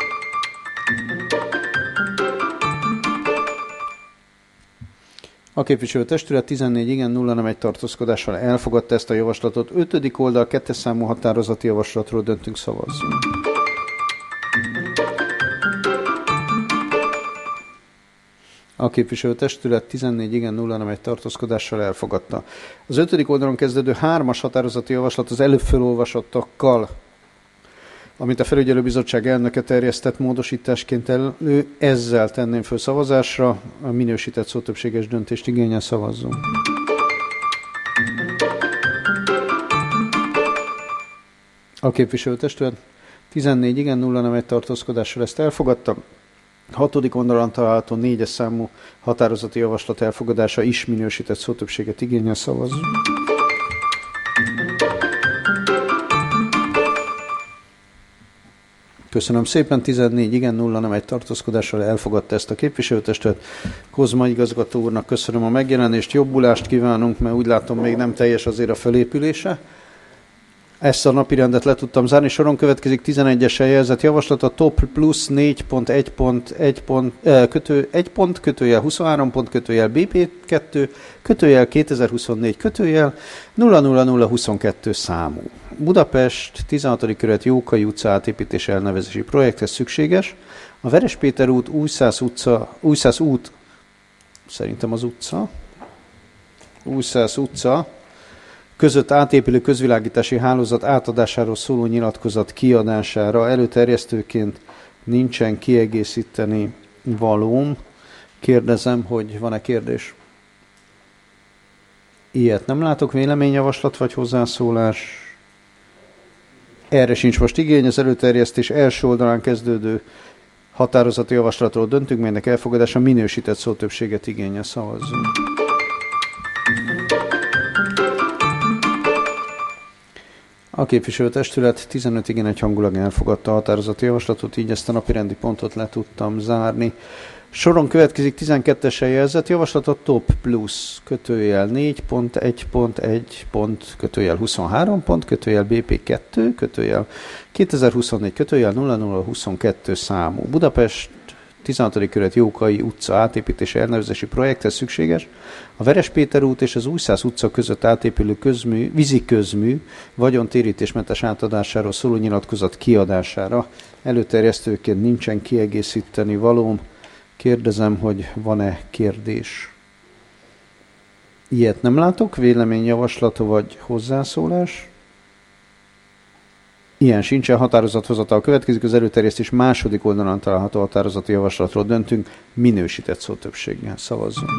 A képviselőtestület 14 igen, 0 nem egy tartózkodással elfogadta ezt a javaslatot. 5. oldal 2. számú határozati javaslatról döntünk, szavazzunk. A képviselőtestület 14 igen, 0 nem egy tartózkodással elfogadta. Az 5. oldalon kezdődő 3-as határozati javaslat az előbb felolvasottakkal, amit a felügyelőbizottság elnöke terjesztett módosításként elő, ezzel tenném föl szavazásra, a minősített szótöbbséges döntést igényel, szavazzunk. A képviselőtestület 14 igen, 0 nem egy tartózkodással ezt elfogadta. 6. oldalon található 4-es számú határozati javaslat elfogadása is minősített szótöbbséget igényel, szavazzunk. Köszönöm szépen, 14 igen, 0 nem egy tartózkodással elfogadta ezt a képviselőtestület. Kozma igazgató úrnak köszönöm a megjelenést, jobbulást kívánunk, mert úgy látom még nem teljes azért a felépülése. Ezt a napirendet le tudtam zárni, soron következik 11-es jelzett javaslat, a TOP plusz 4.1 kötőjel 23 kötőjel BP2 kötőjel 2024 kötőjel 00022 számú. Budapest 16. kerület Jókai utca átépítés elnevezési projekthez szükséges. A Veres Péter út, Újszász út, szerintem az utca, Újszász utca, között átépülő közvilágítási hálózat átadásáról szóló nyilatkozat kiadására előterjesztőként nincsen kiegészíteni valóm. Kérdezem, hogy van-e kérdés? Ilyet nem látok, véleményjavaslat vagy hozzászólás. Erre sincs most igény, az előterjesztés első oldalán kezdődő határozati javaslatról döntünk, melynek elfogadása minősített szótöbbséget igényel. Szavazzunk. A képviselőtestület 15 igen egyhangulag elfogadta a határozati javaslatot, így ezt a napirendi pontot le tudtam zárni. Soron következik 12-es helyezett javaslat, a Top Plus _4.1.1.23. BP2 2024 0022 számú Budapest 16. kerület Jókai utca átépítése elnevezési projekthez szükséges a Veres Péter út és az Újszász utca között átépülő víziközmű vagyontérítésmentes átadásáról szóló nyilatkozat kiadására. Előterjesztőként nincsen kiegészíteni valóm. Kérdezem, hogy van-e kérdés? Ilyet nem látok. Véleményjavaslat vagy hozzászólás? Ilyen sincsen. Határozathozatal következik. Az előterjesztés második oldalon található határozati javaslatról döntünk. Minősített szótöbbséggel szavazzunk.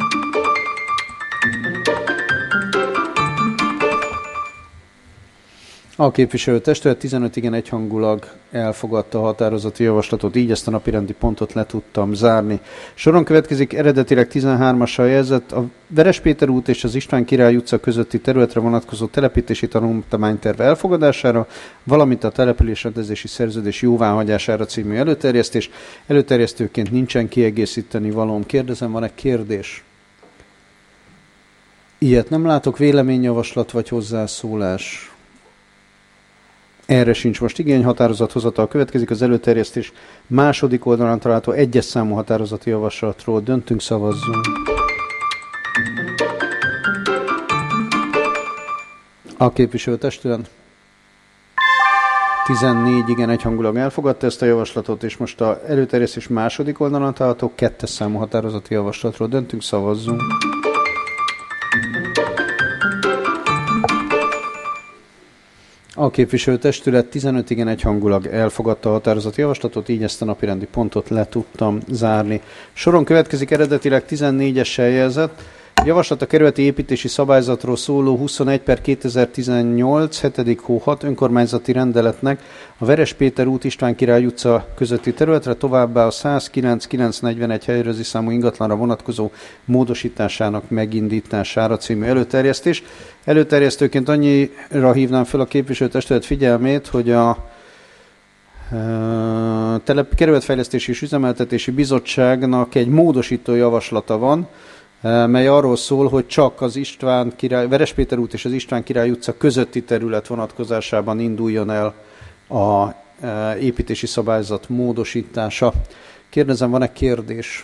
A képviselőtestület 15 igen egyhangulag elfogadta a határozati javaslatot, így ezt a napirendi pontot le tudtam zárni. Soron következik eredetileg 13-as helyezett a Veres Péter út és az István Király utca közötti területre vonatkozó telepítési tanulmányterv elfogadására, valamint a településrendezési szerződés jóváhagyására című előterjesztés. Előterjesztőként nincsen kiegészíteni valóm. Kérdezem, van-e kérdés? Ilyet nem látok. Véleményjavaslat vagy hozzászólás? Erre sincs most igény. Határozathozatal következik. Az előterjesztés második oldalán található egyes számú határozati javaslatról döntünk, szavazzunk. A képviselőtestület 14 igen egyhangulag elfogadta ezt a javaslatot, és most az előterjesztés második oldalán található kettes számú határozati javaslatról döntünk, szavazzunk. A képviselőtestület 15 igen egyhangulag elfogadta a határozati javaslatot, így ezt a napirendi pontot le tudtam zárni. Soron következik eredetileg 14-es helyezett. Javaslat a kerületi építési szabályzatról szóló 21/2018 7. hó 6 önkormányzati rendeletnek a Veres Péter út István Király utca közötti területre, továbbá a 109.941 helyrözi számú ingatlanra vonatkozó módosításának megindítására című előterjesztés. Előterjesztőként annyira hívnám fel a képviselőtestület figyelmét, hogy a Kerületfejlesztési és Üzemeltetési Bizottságnak egy módosító javaslata van, mely arról szól, hogy csak az Veres Péter út és az István Király utca közötti terület vonatkozásában induljon el a építési szabályzat módosítása. Kérdezem, van-e kérdés?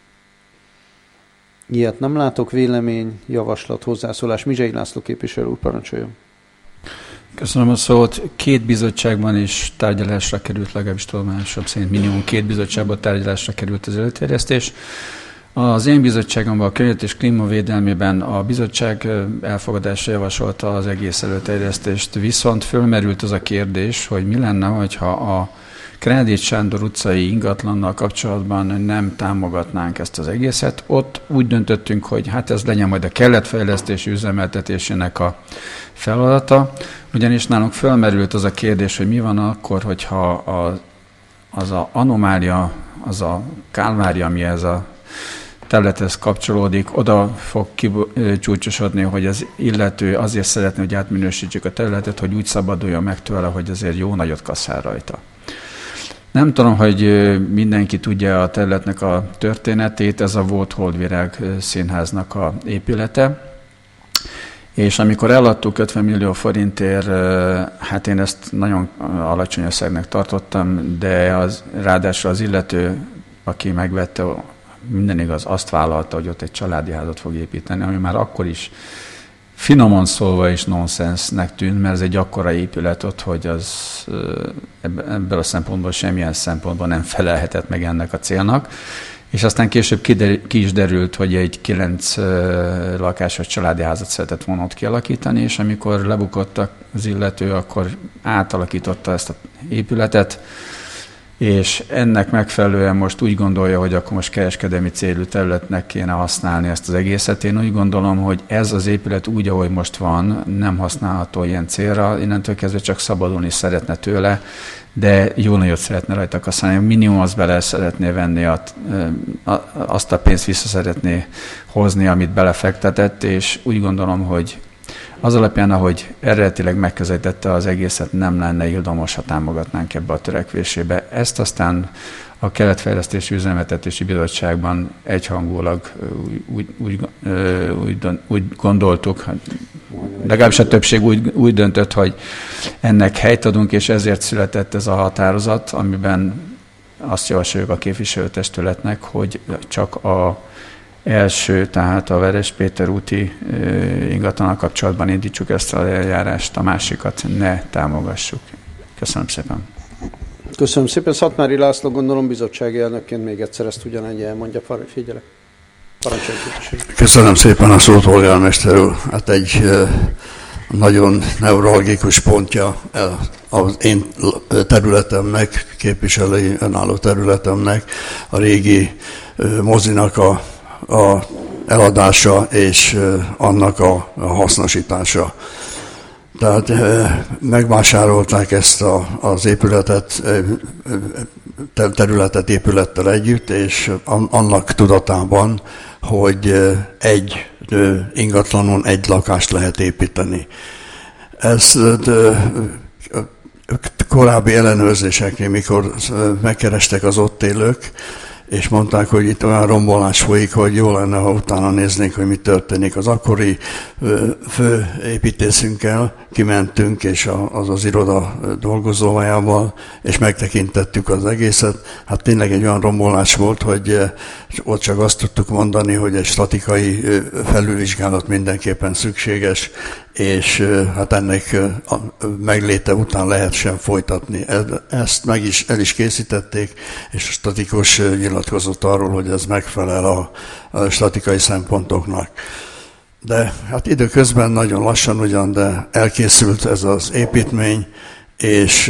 Ilyet nem látok. Vélemény, javaslat, hozzászólás. Mizsei László képviselő úr, parancsoljon. Köszönöm a szót. 2 bizottságban is tárgyalásra került, legalábbis tudomásom szerint minimum 2 bizottságban tárgyalásra került az előterjesztés. Az én bizottságomban a környezet és klímavédelmében a bizottság elfogadásra javasolta az egész előterjesztést, viszont fölmerült az a kérdés, hogy mi lenne, hogyha a Krádics Sándor utcai ingatlannal kapcsolatban nem támogatnánk ezt az egészet. Ott úgy döntöttünk, hogy hát ez legyen majd a kerületfejlesztési üzemeltetésének a feladata, ugyanis nálunk fölmerült az a kérdés, hogy mi van akkor, hogyha az a anomália, az a kálvária, ami ez a területhez kapcsolódik, oda fog kicsúcsosodni, hogy az illető azért szeretné, hogy átminősítsük a területet, hogy úgy szabaduljon meg tőle, hogy azért jó nagyot kasszál rajta. Nem tudom, hogy mindenki tudja a területnek a történetét, ez a volt Holdvirág színháznak a épülete, és amikor eladtuk 50 millió forintért, hát én ezt nagyon alacsony összegnek tartottam, de ráadásul az illető, aki megvette, minden igaz, azt vállalta, hogy ott egy családi házat fog építeni, ami már akkor is finoman szólva is nonsensnek tűnt, mert ez egy akkora épület ott, hogy az ebből a szempontból semmilyen szempontból nem felelhetett meg ennek a célnak. És aztán később ki is derült, hogy egy 9 lakásos családi házat szeretett volna ott kialakítani, és amikor lebukott az illető, akkor átalakította ezt az épületet, és ennek megfelelően most úgy gondolja, hogy akkor most kereskedelmi célú területnek kéne használni ezt az egészet. Én úgy gondolom, hogy ez az épület úgy, ahogy most van, nem használható ilyen célra, innentől kezdve csak szabadulni szeretne tőle, de jó nagyot szeretne rajta használni. Minimum azt bele szeretné venni, azt a pénzt vissza szeretné hozni, amit belefektetett, és úgy gondolom, hogy az alapján, ahogy eredetileg megközelítette az egészet, nem lenne ildomos, ha támogatnánk ebbe a törekvésébe. Ezt aztán a Keletfejlesztési Üzemeltetési Bizottságban egyhangulag úgy gondoltuk, legalábbis a többség úgy döntött, hogy ennek helyt adunk, és ezért született ez a határozat, amiben azt javasoljuk a képviselőtestületnek, hogy csak a első, tehát a Veres Péter úti ingatlannal kapcsolatban indítsuk ezt az eljárást, a másikat ne támogassuk. Köszönöm szépen. Köszönöm szépen. Szatmári László, gondolom bizottsági elnökként még egyszer ezt ugyanennyi elmondja. Figyelek. Parancsolj. Köszönöm szépen a szót, polgármester úr. Hát egy nagyon neuralgikus pontja az én területemnek, képviselői önálló területemnek, a régi mozinak a eladása és annak a hasznosítása. Tehát megvásárolták ezt az épületet, területet épülettel együtt, és annak tudatában, hogy egy ingatlanon egy lakást lehet építeni. Ezt korábbi ellenőrzéseknél, mikor megkerestek az ott élők, és mondták, hogy itt olyan rombolás folyik, hogy jó lenne, ha utána néznénk, hogy mi történik. Az akkori főépítészünkkel kimentünk, és az iroda dolgozójával, és megtekintettük az egészet. Hát tényleg egy olyan rombolás volt, hogy ott csak azt tudtuk mondani, hogy egy statikai felülvizsgálat mindenképpen szükséges, és hát ennek megléte után lehet sem folytatni. Ezt el is készítették, és a statikus nyilatkozott arról, hogy ez megfelel a statikai szempontoknak. De hát időközben nagyon lassan ugyan, de elkészült ez az építmény, és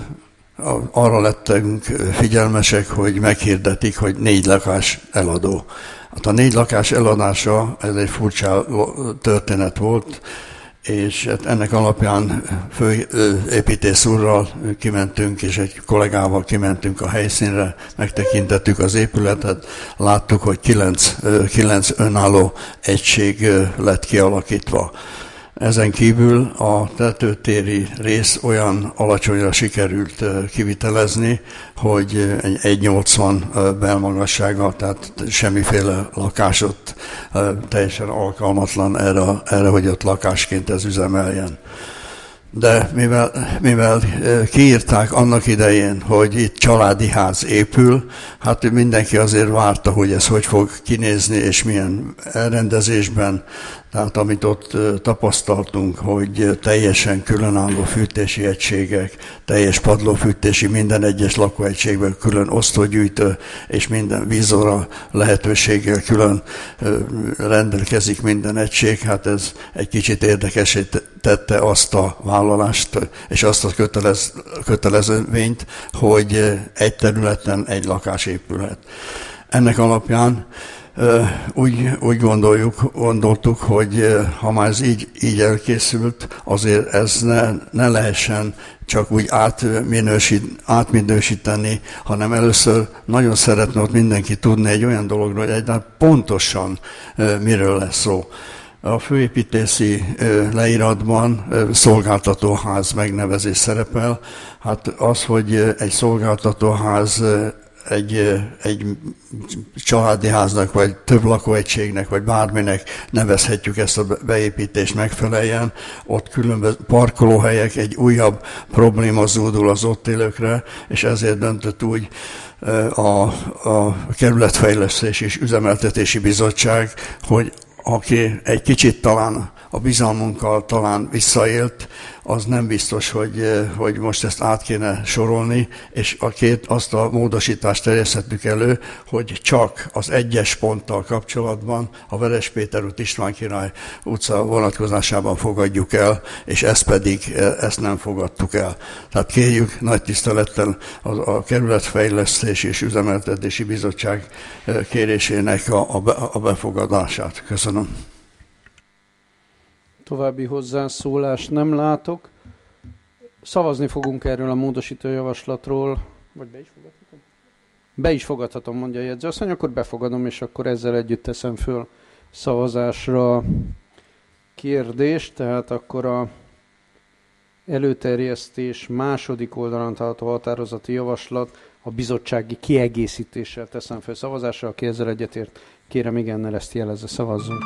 arra lettünk figyelmesek, hogy meghirdetik, hogy 4 lakás eladó. Hát a 4 lakás eladása, ez egy furcsa történet volt, és hát ennek alapján főépítész úrral kimentünk, és egy kollégával kimentünk a helyszínre, megtekintettük az épületet, láttuk, hogy 9 önálló egység lett kialakítva. Ezen kívül a tetőtéri rész olyan alacsonyra sikerült kivitelezni, hogy egy 1,80 belmagassága, tehát semmiféle lakásot teljesen alkalmatlan erre, hogy ott lakásként ez üzemeljen. De mivel kiírták annak idején, hogy itt családi ház épül, hát mindenki azért várta, hogy ez hogy fog kinézni, és milyen elrendezésben. Tehát amit ott tapasztaltunk, hogy teljesen különálló fűtési egységek, teljes padlófűtési, minden egyes lakóegységben külön osztógyűjtő, és minden vízóra lehetőséggel külön rendelkezik minden egység, hát ez egy kicsit érdekesé tette azt a vállalást, és azt a kötelezővényt, hogy egy területen egy lakás épülhet. Ennek alapján úgy gondoltuk, hogy ha már ez így elkészült, azért ez ne lehessen csak úgy átminősíteni, hanem először nagyon szeretne ott mindenki tudni egy olyan dologról, hogy egyáltalán pontosan miről lesz szó. A főépítészi leíratban szolgáltatóház megnevezés szerepel. Hát az, hogy egy szolgáltatóház egy családi háznak, vagy több lakóegységnek, vagy bárminek nevezhetjük ezt a beépítést megfeleljen. Ott különböző parkolóhelyek, egy újabb probléma zúdul az ott élőkre, és ezért döntött úgy a Kerületfejlesztési és Üzemeltetési Bizottság, hogy aki egy kicsit talán a bizalmunkkal talán visszaélt, az nem biztos, hogy most ezt át kéne sorolni, és azt a módosítást terjesztettük elő, hogy csak az 1-es ponttal kapcsolatban a Veres Péter út István Király utca vonatkozásában fogadjuk el, és ezt nem fogadtuk el. Tehát kérjük nagy tisztelettel a Kerületfejlesztési és Üzemeltetési Bizottság kérésének a befogadását. Köszönöm. További hozzászólást nem látok. Szavazni fogunk erről a módosító javaslatról. Vagy be is fogadhatom? Be is fogadhatom, mondja a jegyzőasszony, akkor befogadom, és akkor ezzel együtt teszem föl szavazásra kérdést. Tehát akkor a előterjesztés második oldalán található határozati javaslat a bizottsági kiegészítéssel teszem föl szavazásra. Aki ezzel egyetért, kérem igennel ezt jelezze, szavazzunk.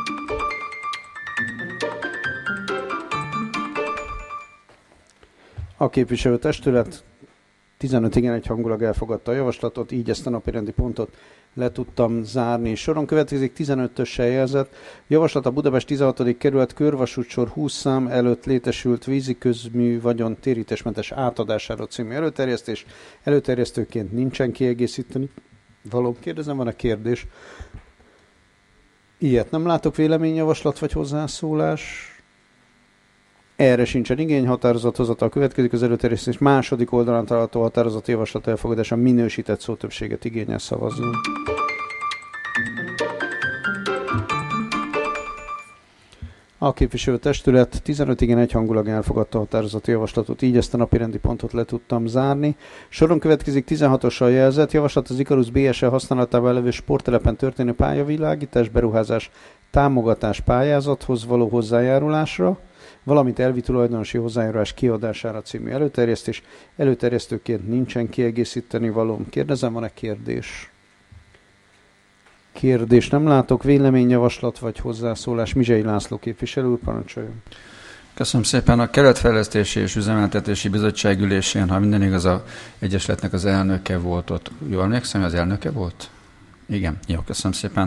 A képviselőtestület 15 igen egyhangulag elfogadta a javaslatot, így ezt a napirendi pontot le tudtam zárni. Soron következik 15-össel jelzett javaslat a Budapest 16. kerület körvasútsor 20 szám előtt létesült víziközmű vagyon térítésmentes átadására című előterjesztés. Előterjesztőként nincsen kiegészíteni. Valóban kérdezem, van-e kérdés? Ilyet nem látok, véleményjavaslat vagy hozzászólás. Erre sincsen igény, határozathozatal következik az előterjesztés második oldalán található határozati javaslat elfogadása minősített szótöbbséget igényel, szavazzunk. A képviselőtestület 15 igen egyhangulag elfogadta a határozati javaslatot, így ezt a napirendi pontot le tudtam zárni. Soron következik 16-ossal jelzett javaslat az Ikarus BSE használatában levő sporttelepen történő pályavilágítás, beruházás, támogatás pályázathoz való hozzájárulásra, valamint elvi tulajdonosi hozzájárulás kiadására című előterjesztés. Előterjesztőként nincsen kiegészíteni valóm. Kérdezem, van-e kérdés? Kérdés nem látok. Véleményjavaslat vagy hozzászólás. Mizsei László képviselő úr, parancsoljon. Köszönöm szépen. A Kerületfejlesztési és Üzemeltetési Bizottság ülésén, ha minden igaz, a egyesületnek az elnöke volt ott. Jól emlékszem, az elnöke volt? Igen. Jó, köszönöm szépen.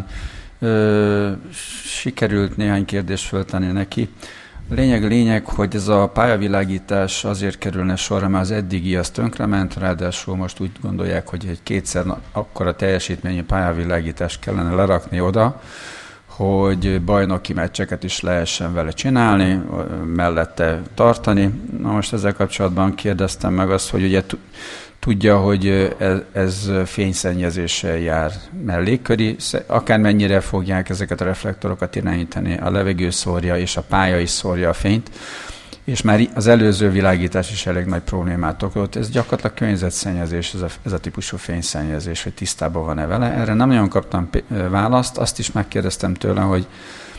Sikerült néhány kérdést föltenni neki. Lényeg, hogy ez a pályavilágítás azért kerülne sorra, mert az eddigi az tönkrement, ráadásul most úgy gondolják, hogy egy kétszer akkora teljesítményű pályavilágítást kellene lerakni oda, hogy bajnoki meccseket is lehessen vele csinálni, mellette tartani. Na most ezzel kapcsolatban kérdeztem meg azt, hogy ugye tudja, hogy ez fényszennyezéssel jár, mert légköri, akármennyire fogják ezeket a reflektorokat irányítani, a levegő szórja és a pálya is szórja a fényt, és már az előző világítás is elég nagy problémát okozott. Ez gyakorlatilag környezetszennyezés, ez a típusú fényszennyezés, hogy tisztában van-e vele. Erre nem nagyon kaptam választ, azt is megkérdeztem tőle, hogy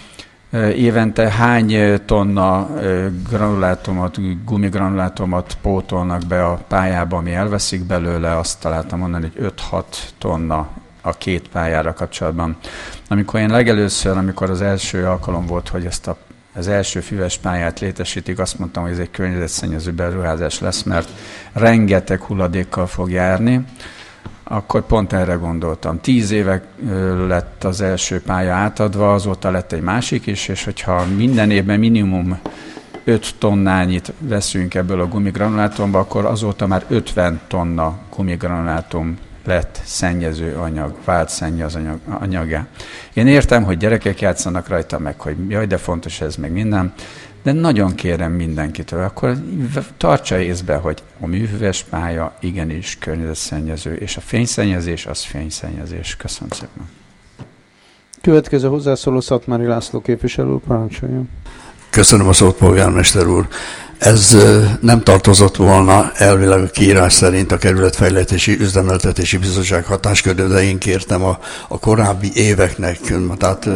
évente hány tonna granulátumot, gumigranulátumot pótolnak be a pályába, ami elveszik belőle, azt találtam mondani, hogy 5-6 tonna a két pályára kapcsolatban. Amikor én legelőször, amikor az első alkalom volt, hogy ezt az első füves pályát létesítik, azt mondtam, hogy ez egy környezetszennyező beruházás lesz, mert rengeteg hulladékkal fog járni. Akkor pont erre gondoltam. 10 éve lett az első pálya átadva, azóta lett egy másik is, és hogyha minden évben minimum 5 tonnányit veszünk ebből a gumigranulátumba, akkor azóta már 50 tonna gumigranulátum lett szennyező anyag, vált szennyező anyagá. Én értem, hogy gyerekek játszanak rajta, meg hogy jaj, de fontos ez, meg minden, de nagyon kérem mindenkitől, akkor tartsa észbe, hogy a műfüves pálya igenis környezetszennyező, és a fényszennyezés az fényszennyezés. Köszönöm szépen. Következő hozzászóló Szatmári László képviselő, parancsoljon. Köszönöm a szót, polgármester úr. Ez nem tartozott volna elvileg a kiírás szerint a Kerületfejlesztési Üzemeltetési Bizottság hatáskörébe, de én kértem a korábbi éveknek, tehát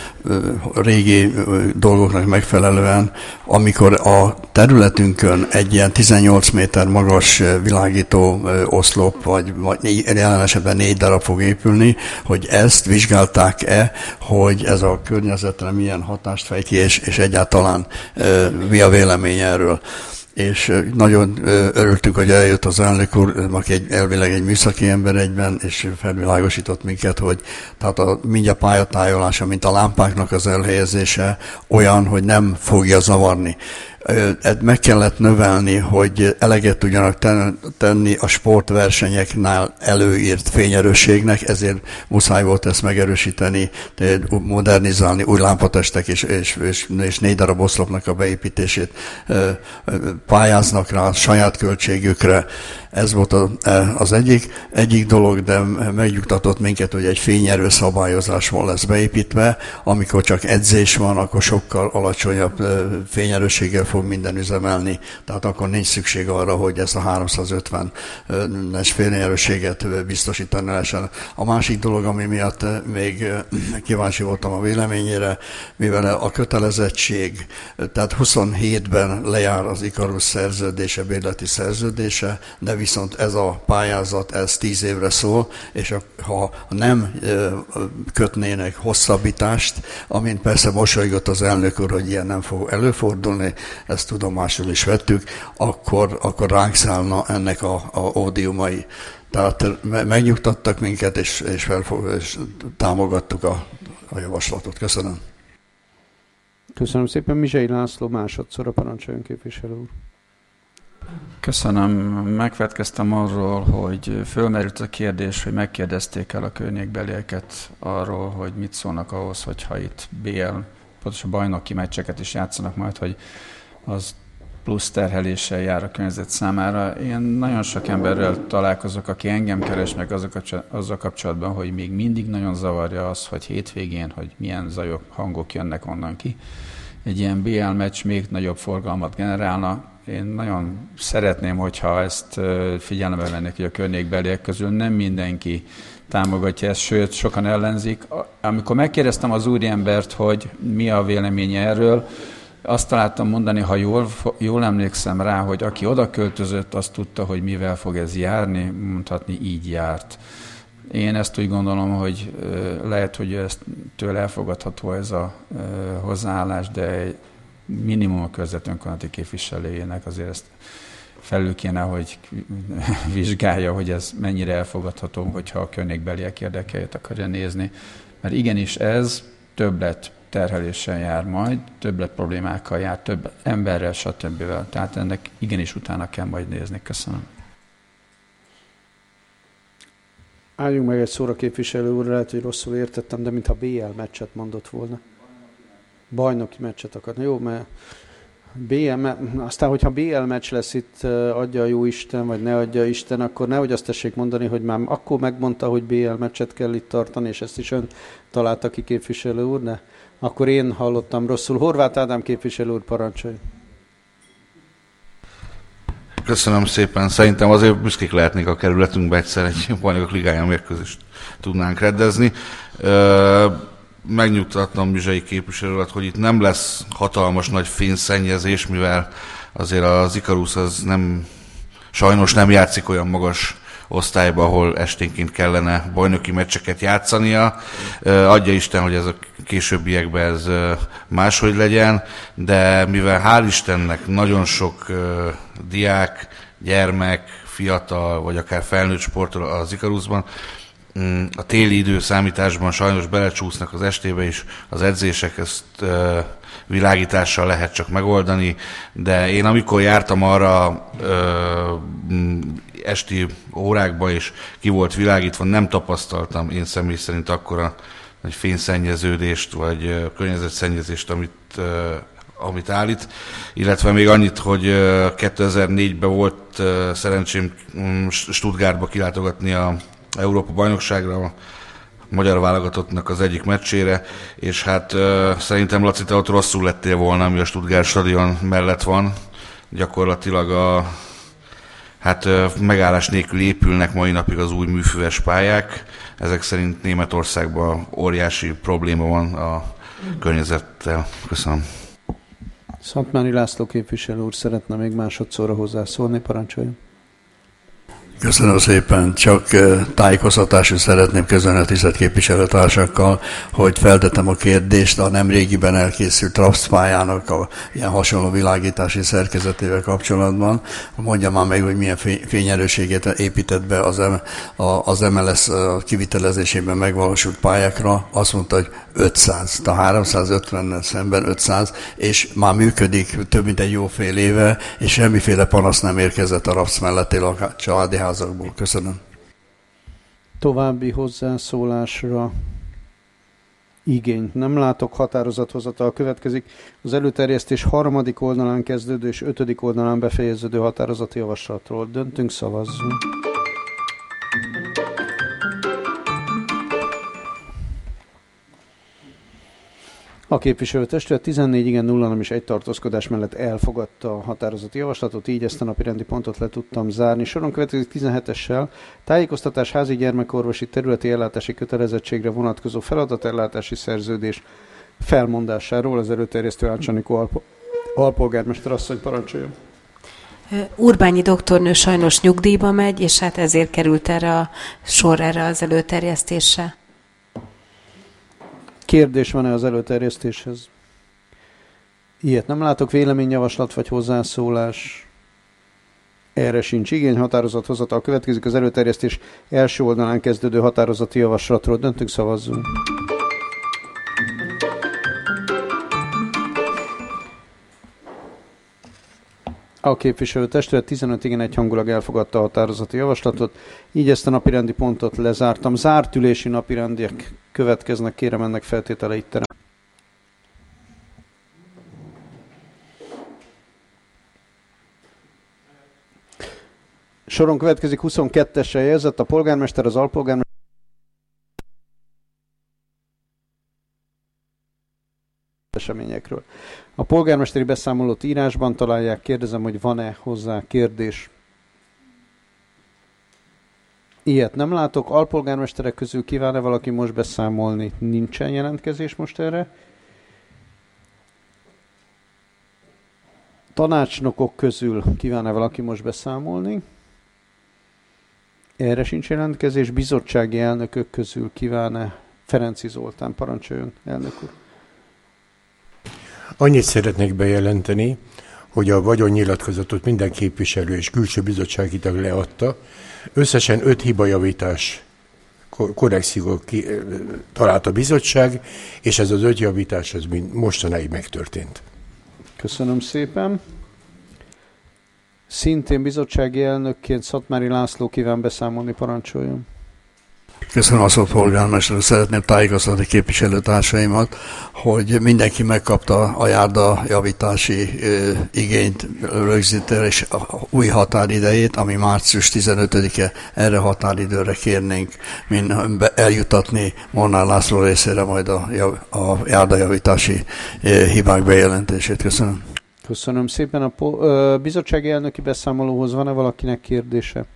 régi dolgoknak megfelelően, amikor a területünkön egy ilyen 18 méter magas világító oszlop, vagy jelen esetben 4 darab fog épülni, hogy ezt vizsgálták-e, hogy ez a környezetre milyen hatást fejt ki, és egyáltalán mi a vélemény erről. és nagyon örültük, hogy eljött az elnök úr, aki elvileg egy műszaki ember egyben, és felvilágosított minket, hogy tehát a mindjárt pályatájolása, mint a lámpáknak az elhelyezése olyan, hogy nem fogja zavarni. Meg kellett növelni, hogy eleget tudjanak tenni a sportversenyeknál előírt fényerősségnek, ezért muszáj volt ezt megerősíteni, modernizálni, új lámpatestek és 4 darab oszlopnak a beépítését pályáznak rá saját költségükre. Ez volt az egyik dolog, de megnyugtatott minket, hogy egy fényerő szabályozásból lesz beépítve. Amikor csak edzés van, akkor sokkal alacsonyabb fényerősséggel fog minden üzemelni, tehát akkor nincs szükség arra, hogy ezt a 350-es fényerősséget biztosítani lehessen. A másik dolog, ami miatt még kíváncsi voltam a véleményére, mivel a kötelezettség, tehát 27-ben lejár az Ikarus szerződése, bérleti szerződése, de viszont ez a pályázat, ez 10 évre szól, és ha nem kötnének hosszabbítást, amint persze mosolygott az elnök úr, hogy ilyen nem fog előfordulni, ezt tudomásul is vettük, akkor ránk szállna ennek a ódiumai. Tehát megnyugtattak minket, és támogattuk a javaslatot. Köszönöm. Köszönöm szépen. Mizsei László másodszor, a parancsoljon, képviselő úr. Köszönöm. Megfelelkeztem arról, hogy fölmerült a kérdés, hogy megkérdezték el a környékbelieket arról, hogy mit szólnak ahhoz, hogyha itt BL, pontosan bajnoki meccseket is játszanak majd, hogy az plusz terheléssel jár a környezet számára. Én nagyon sok emberrel találkozok, aki engem keres meg azzal kapcsolatban, hogy még mindig nagyon zavarja az, hogy hétvégén, hogy milyen zajok, hangok jönnek onnan ki. Egy ilyen BL meccs még nagyobb forgalmat generálna. Én nagyon szeretném, hogyha ezt figyelembe vennék, hogy a környékbeliek közül nem mindenki támogatja ezt, sőt, sokan ellenzik. Amikor megkérdeztem az úriembert, hogy mi a véleménye erről, azt találtam mondani, ha jól emlékszem rá, hogy aki oda költözött, azt tudta, hogy mivel fog ez járni, mondhatni így járt. Én ezt úgy gondolom, hogy lehet, hogy ezt tőle elfogadható ez a hozzáállás, de minimum a körzető önkormányzati képviselőjének azért ezt felül kéne, hogy vizsgálja, hogy ez mennyire elfogadható, hogyha a környékbeliek érdekeit akarja nézni. Mert igenis ez többlet terheléssel jár majd, többlet problémákkal jár, több emberrel, stb. Tehát ennek igenis utána kell majd nézni. Köszönöm. Álljunk meg egy szóra, képviselő úr, lehet, hogy rosszul értettem, de mintha BL meccset mondott volna. Bajnoki meccset akarna. Jó, mert aztán, hogyha BL meccs lesz itt, adja a jó Isten, vagy ne adja Isten, akkor nehogy azt tessék mondani, hogy már akkor megmondta, hogy BL meccset kell itt tartani, és ezt is ön találta ki, képviselő úr, de akkor én hallottam rosszul. Horváth Ádám képviselő úr, parancsoljon. Köszönöm szépen. Szerintem azért büszkék lehetnék a kerületünkbe, egyszer egy bajnokok ligáján mérkőzést tudnánk rendezni. Megnyugtattam Mizsei képviselőt, hogy itt nem lesz hatalmas nagy fényszennyezés, mivel azért az Ikarus az sajnos nem játszik olyan magas osztályba, ahol esténként kellene bajnoki meccseket játszania. Adja Isten, hogy ez a későbbiekben ez máshogy legyen, de mivel hál' Istennek nagyon sok diák, gyermek, fiatal, vagy akár felnőtt sportol az Ikarusban, a téli időszámításban sajnos belecsúsznak az estébe is az edzések, ezt világítással lehet csak megoldani, de én amikor jártam arra esti órákba és ki volt világítva, nem tapasztaltam én személy szerint akkora nagy fényszennyeződést vagy környezetszennyezést, amit állít. Illetve még annyit, hogy 2004-ben volt szerencsém Stuttgartba kilátogatni a Európa bajnokságra, a magyar válogatottnak az egyik meccsére, és hát szerintem Laci, te ott rosszul lettél volna, ami a Stuttgart stadion mellett van. Gyakorlatilag megállás nélkül épülnek mai napig az új műfüves pályák. Ezek szerint Németországban óriási probléma van a környezettel. Köszönöm. Szatmári László képviselő úr szeretne még másodszorra hozzászólni, parancsoljon. Köszönöm szépen, csak tájékoztatásra szeretném közölni a tisztelt képviselőtársakkal, hogy feltettem a kérdést a nemrégiben elkészült rapszpályának a ilyen hasonló világítási szerkezetével kapcsolatban. Mondja már meg, hogy milyen fényerőséget épített be az MLS kivitelezésében megvalósult pályákra. Azt mondta, hogy 500, tehát 350-nel szemben 500, és már működik több mint egy jó fél éve, és semmiféle panasz nem érkezett a rapsz melletti családi házakból. Köszönöm. További hozzászólásra igényt nem látok, határozathozatal következik. Az előterjesztés 3. oldalán kezdődő és 5. oldalán befejeződő határozati javaslatról döntünk, szavazzunk. A képviselőtestület 14 igen, 0 nem és 1 tartózkodás mellett elfogadta a határozati javaslatot, így ezt a napi rendi pontot le tudtam zárni. Soron következik 17-essel tájékoztatás házi gyermekorvosi területi ellátási kötelezettségre vonatkozó feladatellátási szerződés felmondásáról. Az előterjesztő Ácsanikó alpolgármester asszony, parancsoljon. Urbányi doktornő sajnos nyugdíjba megy, és hát ezért került sor erre az előterjesztésre. Kérdés van-e az előterjesztéshez? Ilyet nem látok, véleményjavaslat vagy hozzászólás. Erre sincs igény, határozathozatal következik az előterjesztés első oldalán kezdődő határozati javaslatról. Döntünk, szavazzunk. A képviselőtestület 15 igen egyhangulag elfogadta a határozati javaslatot, így ezt a napirendi pontot lezártam. Zárt ülési napirendiek következnek, kérem ennek feltételeit terem. Soron következik 22-es fejezet, a polgármester, az alpolgármester eseményekről. A polgármesteri beszámolót írásban találják, kérdezem, hogy van-e hozzá kérdés. Ilyet nem látok, alpolgármesterek közül kíván-e valaki most beszámolni? Nincsen jelentkezés most erre. Tanácsnokok közül kíván-e valaki most beszámolni? Erre sincs jelentkezés. Bizottsági elnökök közül kíván-e? Ferenci Zoltán, parancsoljon, elnök úr. Annyit szeretnék bejelenteni, hogy a vagyonnyilatkozatot minden képviselő és külső bizottsági tag leadta. Összesen 5 hibajavítás korrekció talált a bizottság, és ez az 5 javítás ez mostanáig megtörtént. Köszönöm szépen. Szintén bizottsági elnökként Szatmári László kíván beszámolni, parancsoljon. Köszönöm a szót, polgármester. Szeretném tájékoztatni képviselőtársaimat, hogy mindenki megkapta a járdajavítási igényt rögzítés új határidejét, ami március 15-e. Erre határidőre kérnénk eljutatni Molnár László részére majd a járdajavítási hibák bejelentését. Köszönöm. Köszönöm szépen. A bizottsági elnöki beszámolóhoz van-e valakinek kérdése?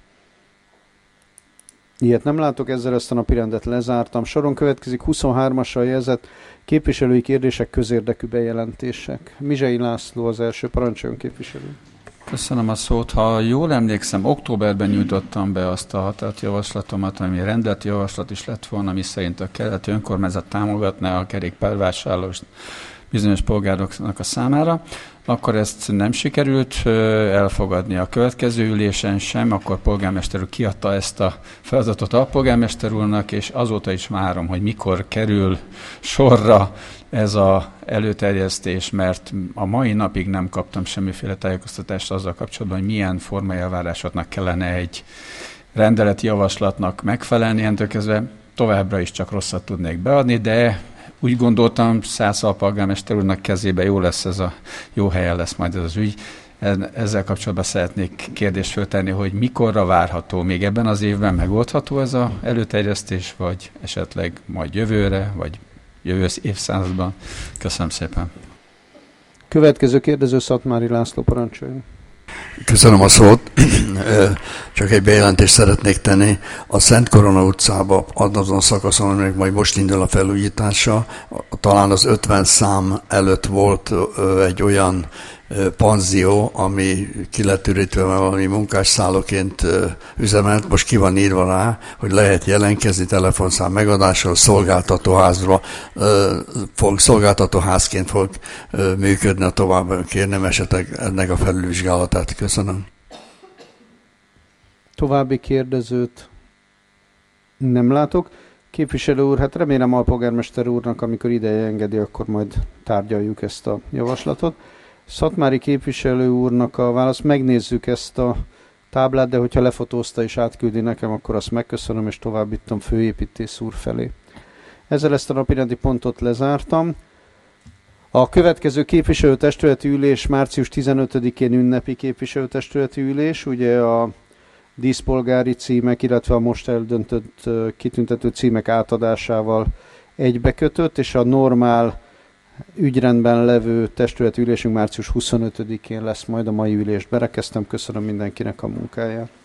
Ilyet nem látok, ezzel ezt a napirendet lezártam. Soron következik 23-assal jelzett képviselői kérdések, közérdekű bejelentések. Mizsei László az első, parancsoljon képviselő. Köszönöm a szót. Ha jól emlékszem, októberben nyújtottam be azt a határjavaslatomat, ami rendeleti javaslat is lett volna, ami szerint a keleti önkormányzat támogatná a kerékpárvásárlást bizonyos polgároknak a számára. Akkor ezt nem sikerült elfogadni a következő ülésen sem, akkor polgármester úr kiadta ezt a feladatot a polgármester úrnak, és azóta is várom, hogy mikor kerül sorra ez az előterjesztés, mert a mai napig nem kaptam semmiféle tájékoztatást azzal kapcsolatban, hogy milyen formai elvárásoknak kellene egy rendeleti javaslatnak megfelelni, entől kezdve továbbra is csak rosszat tudnék beadni, de úgy gondoltam, Szász alpolgármester úrnak kezébe jó helyen lesz majd ez az ügy. Ezzel kapcsolatban szeretnék kérdést föltenni, hogy mikorra várható, még ebben az évben megoldható ez az előterjesztés, vagy esetleg majd jövőre, vagy jövő évszázadban. Köszönöm szépen. Következő kérdező Szatmári László, parancsoljon. Köszönöm a szót. Csak egy bejelentést szeretnék tenni. A Szent Korona utcába azon szakaszon, aminek majd most indul a felújítása, talán az 50 szám előtt volt egy olyan panzió, ami ki lett ürítve valami munkásszállóként üzemelt, most ki van írva rá, hogy lehet jelentkezni telefonszám megadással, szolgáltatóházként fog működni a további. Kérném esetleg ennek a felülvizsgálatát. Köszönöm. További kérdezőt nem látok. Képviselő úr, hát remélem alpolgármester úrnak, amikor ideje engedi, akkor majd tárgyaljuk ezt a javaslatot. Szatmári képviselő úrnak a választ, megnézzük ezt a táblát, de hogyha lefotózta és átküldi nekem, akkor azt megköszönöm, és továbbítom főépítész úr felé. Ezzel ezt a napirendi pontot lezártam. A következő képviselőtestületi ülés március 15-én ünnepi képviselőtestületi ülés, ugye a díszpolgári címek, illetve a most eldöntött kitüntető címek átadásával egybekötött, és a normál ügyrendben levő testületi ülésünk március 25-én lesz, majd a mai ülést berekeztem. Köszönöm mindenkinek a munkáját.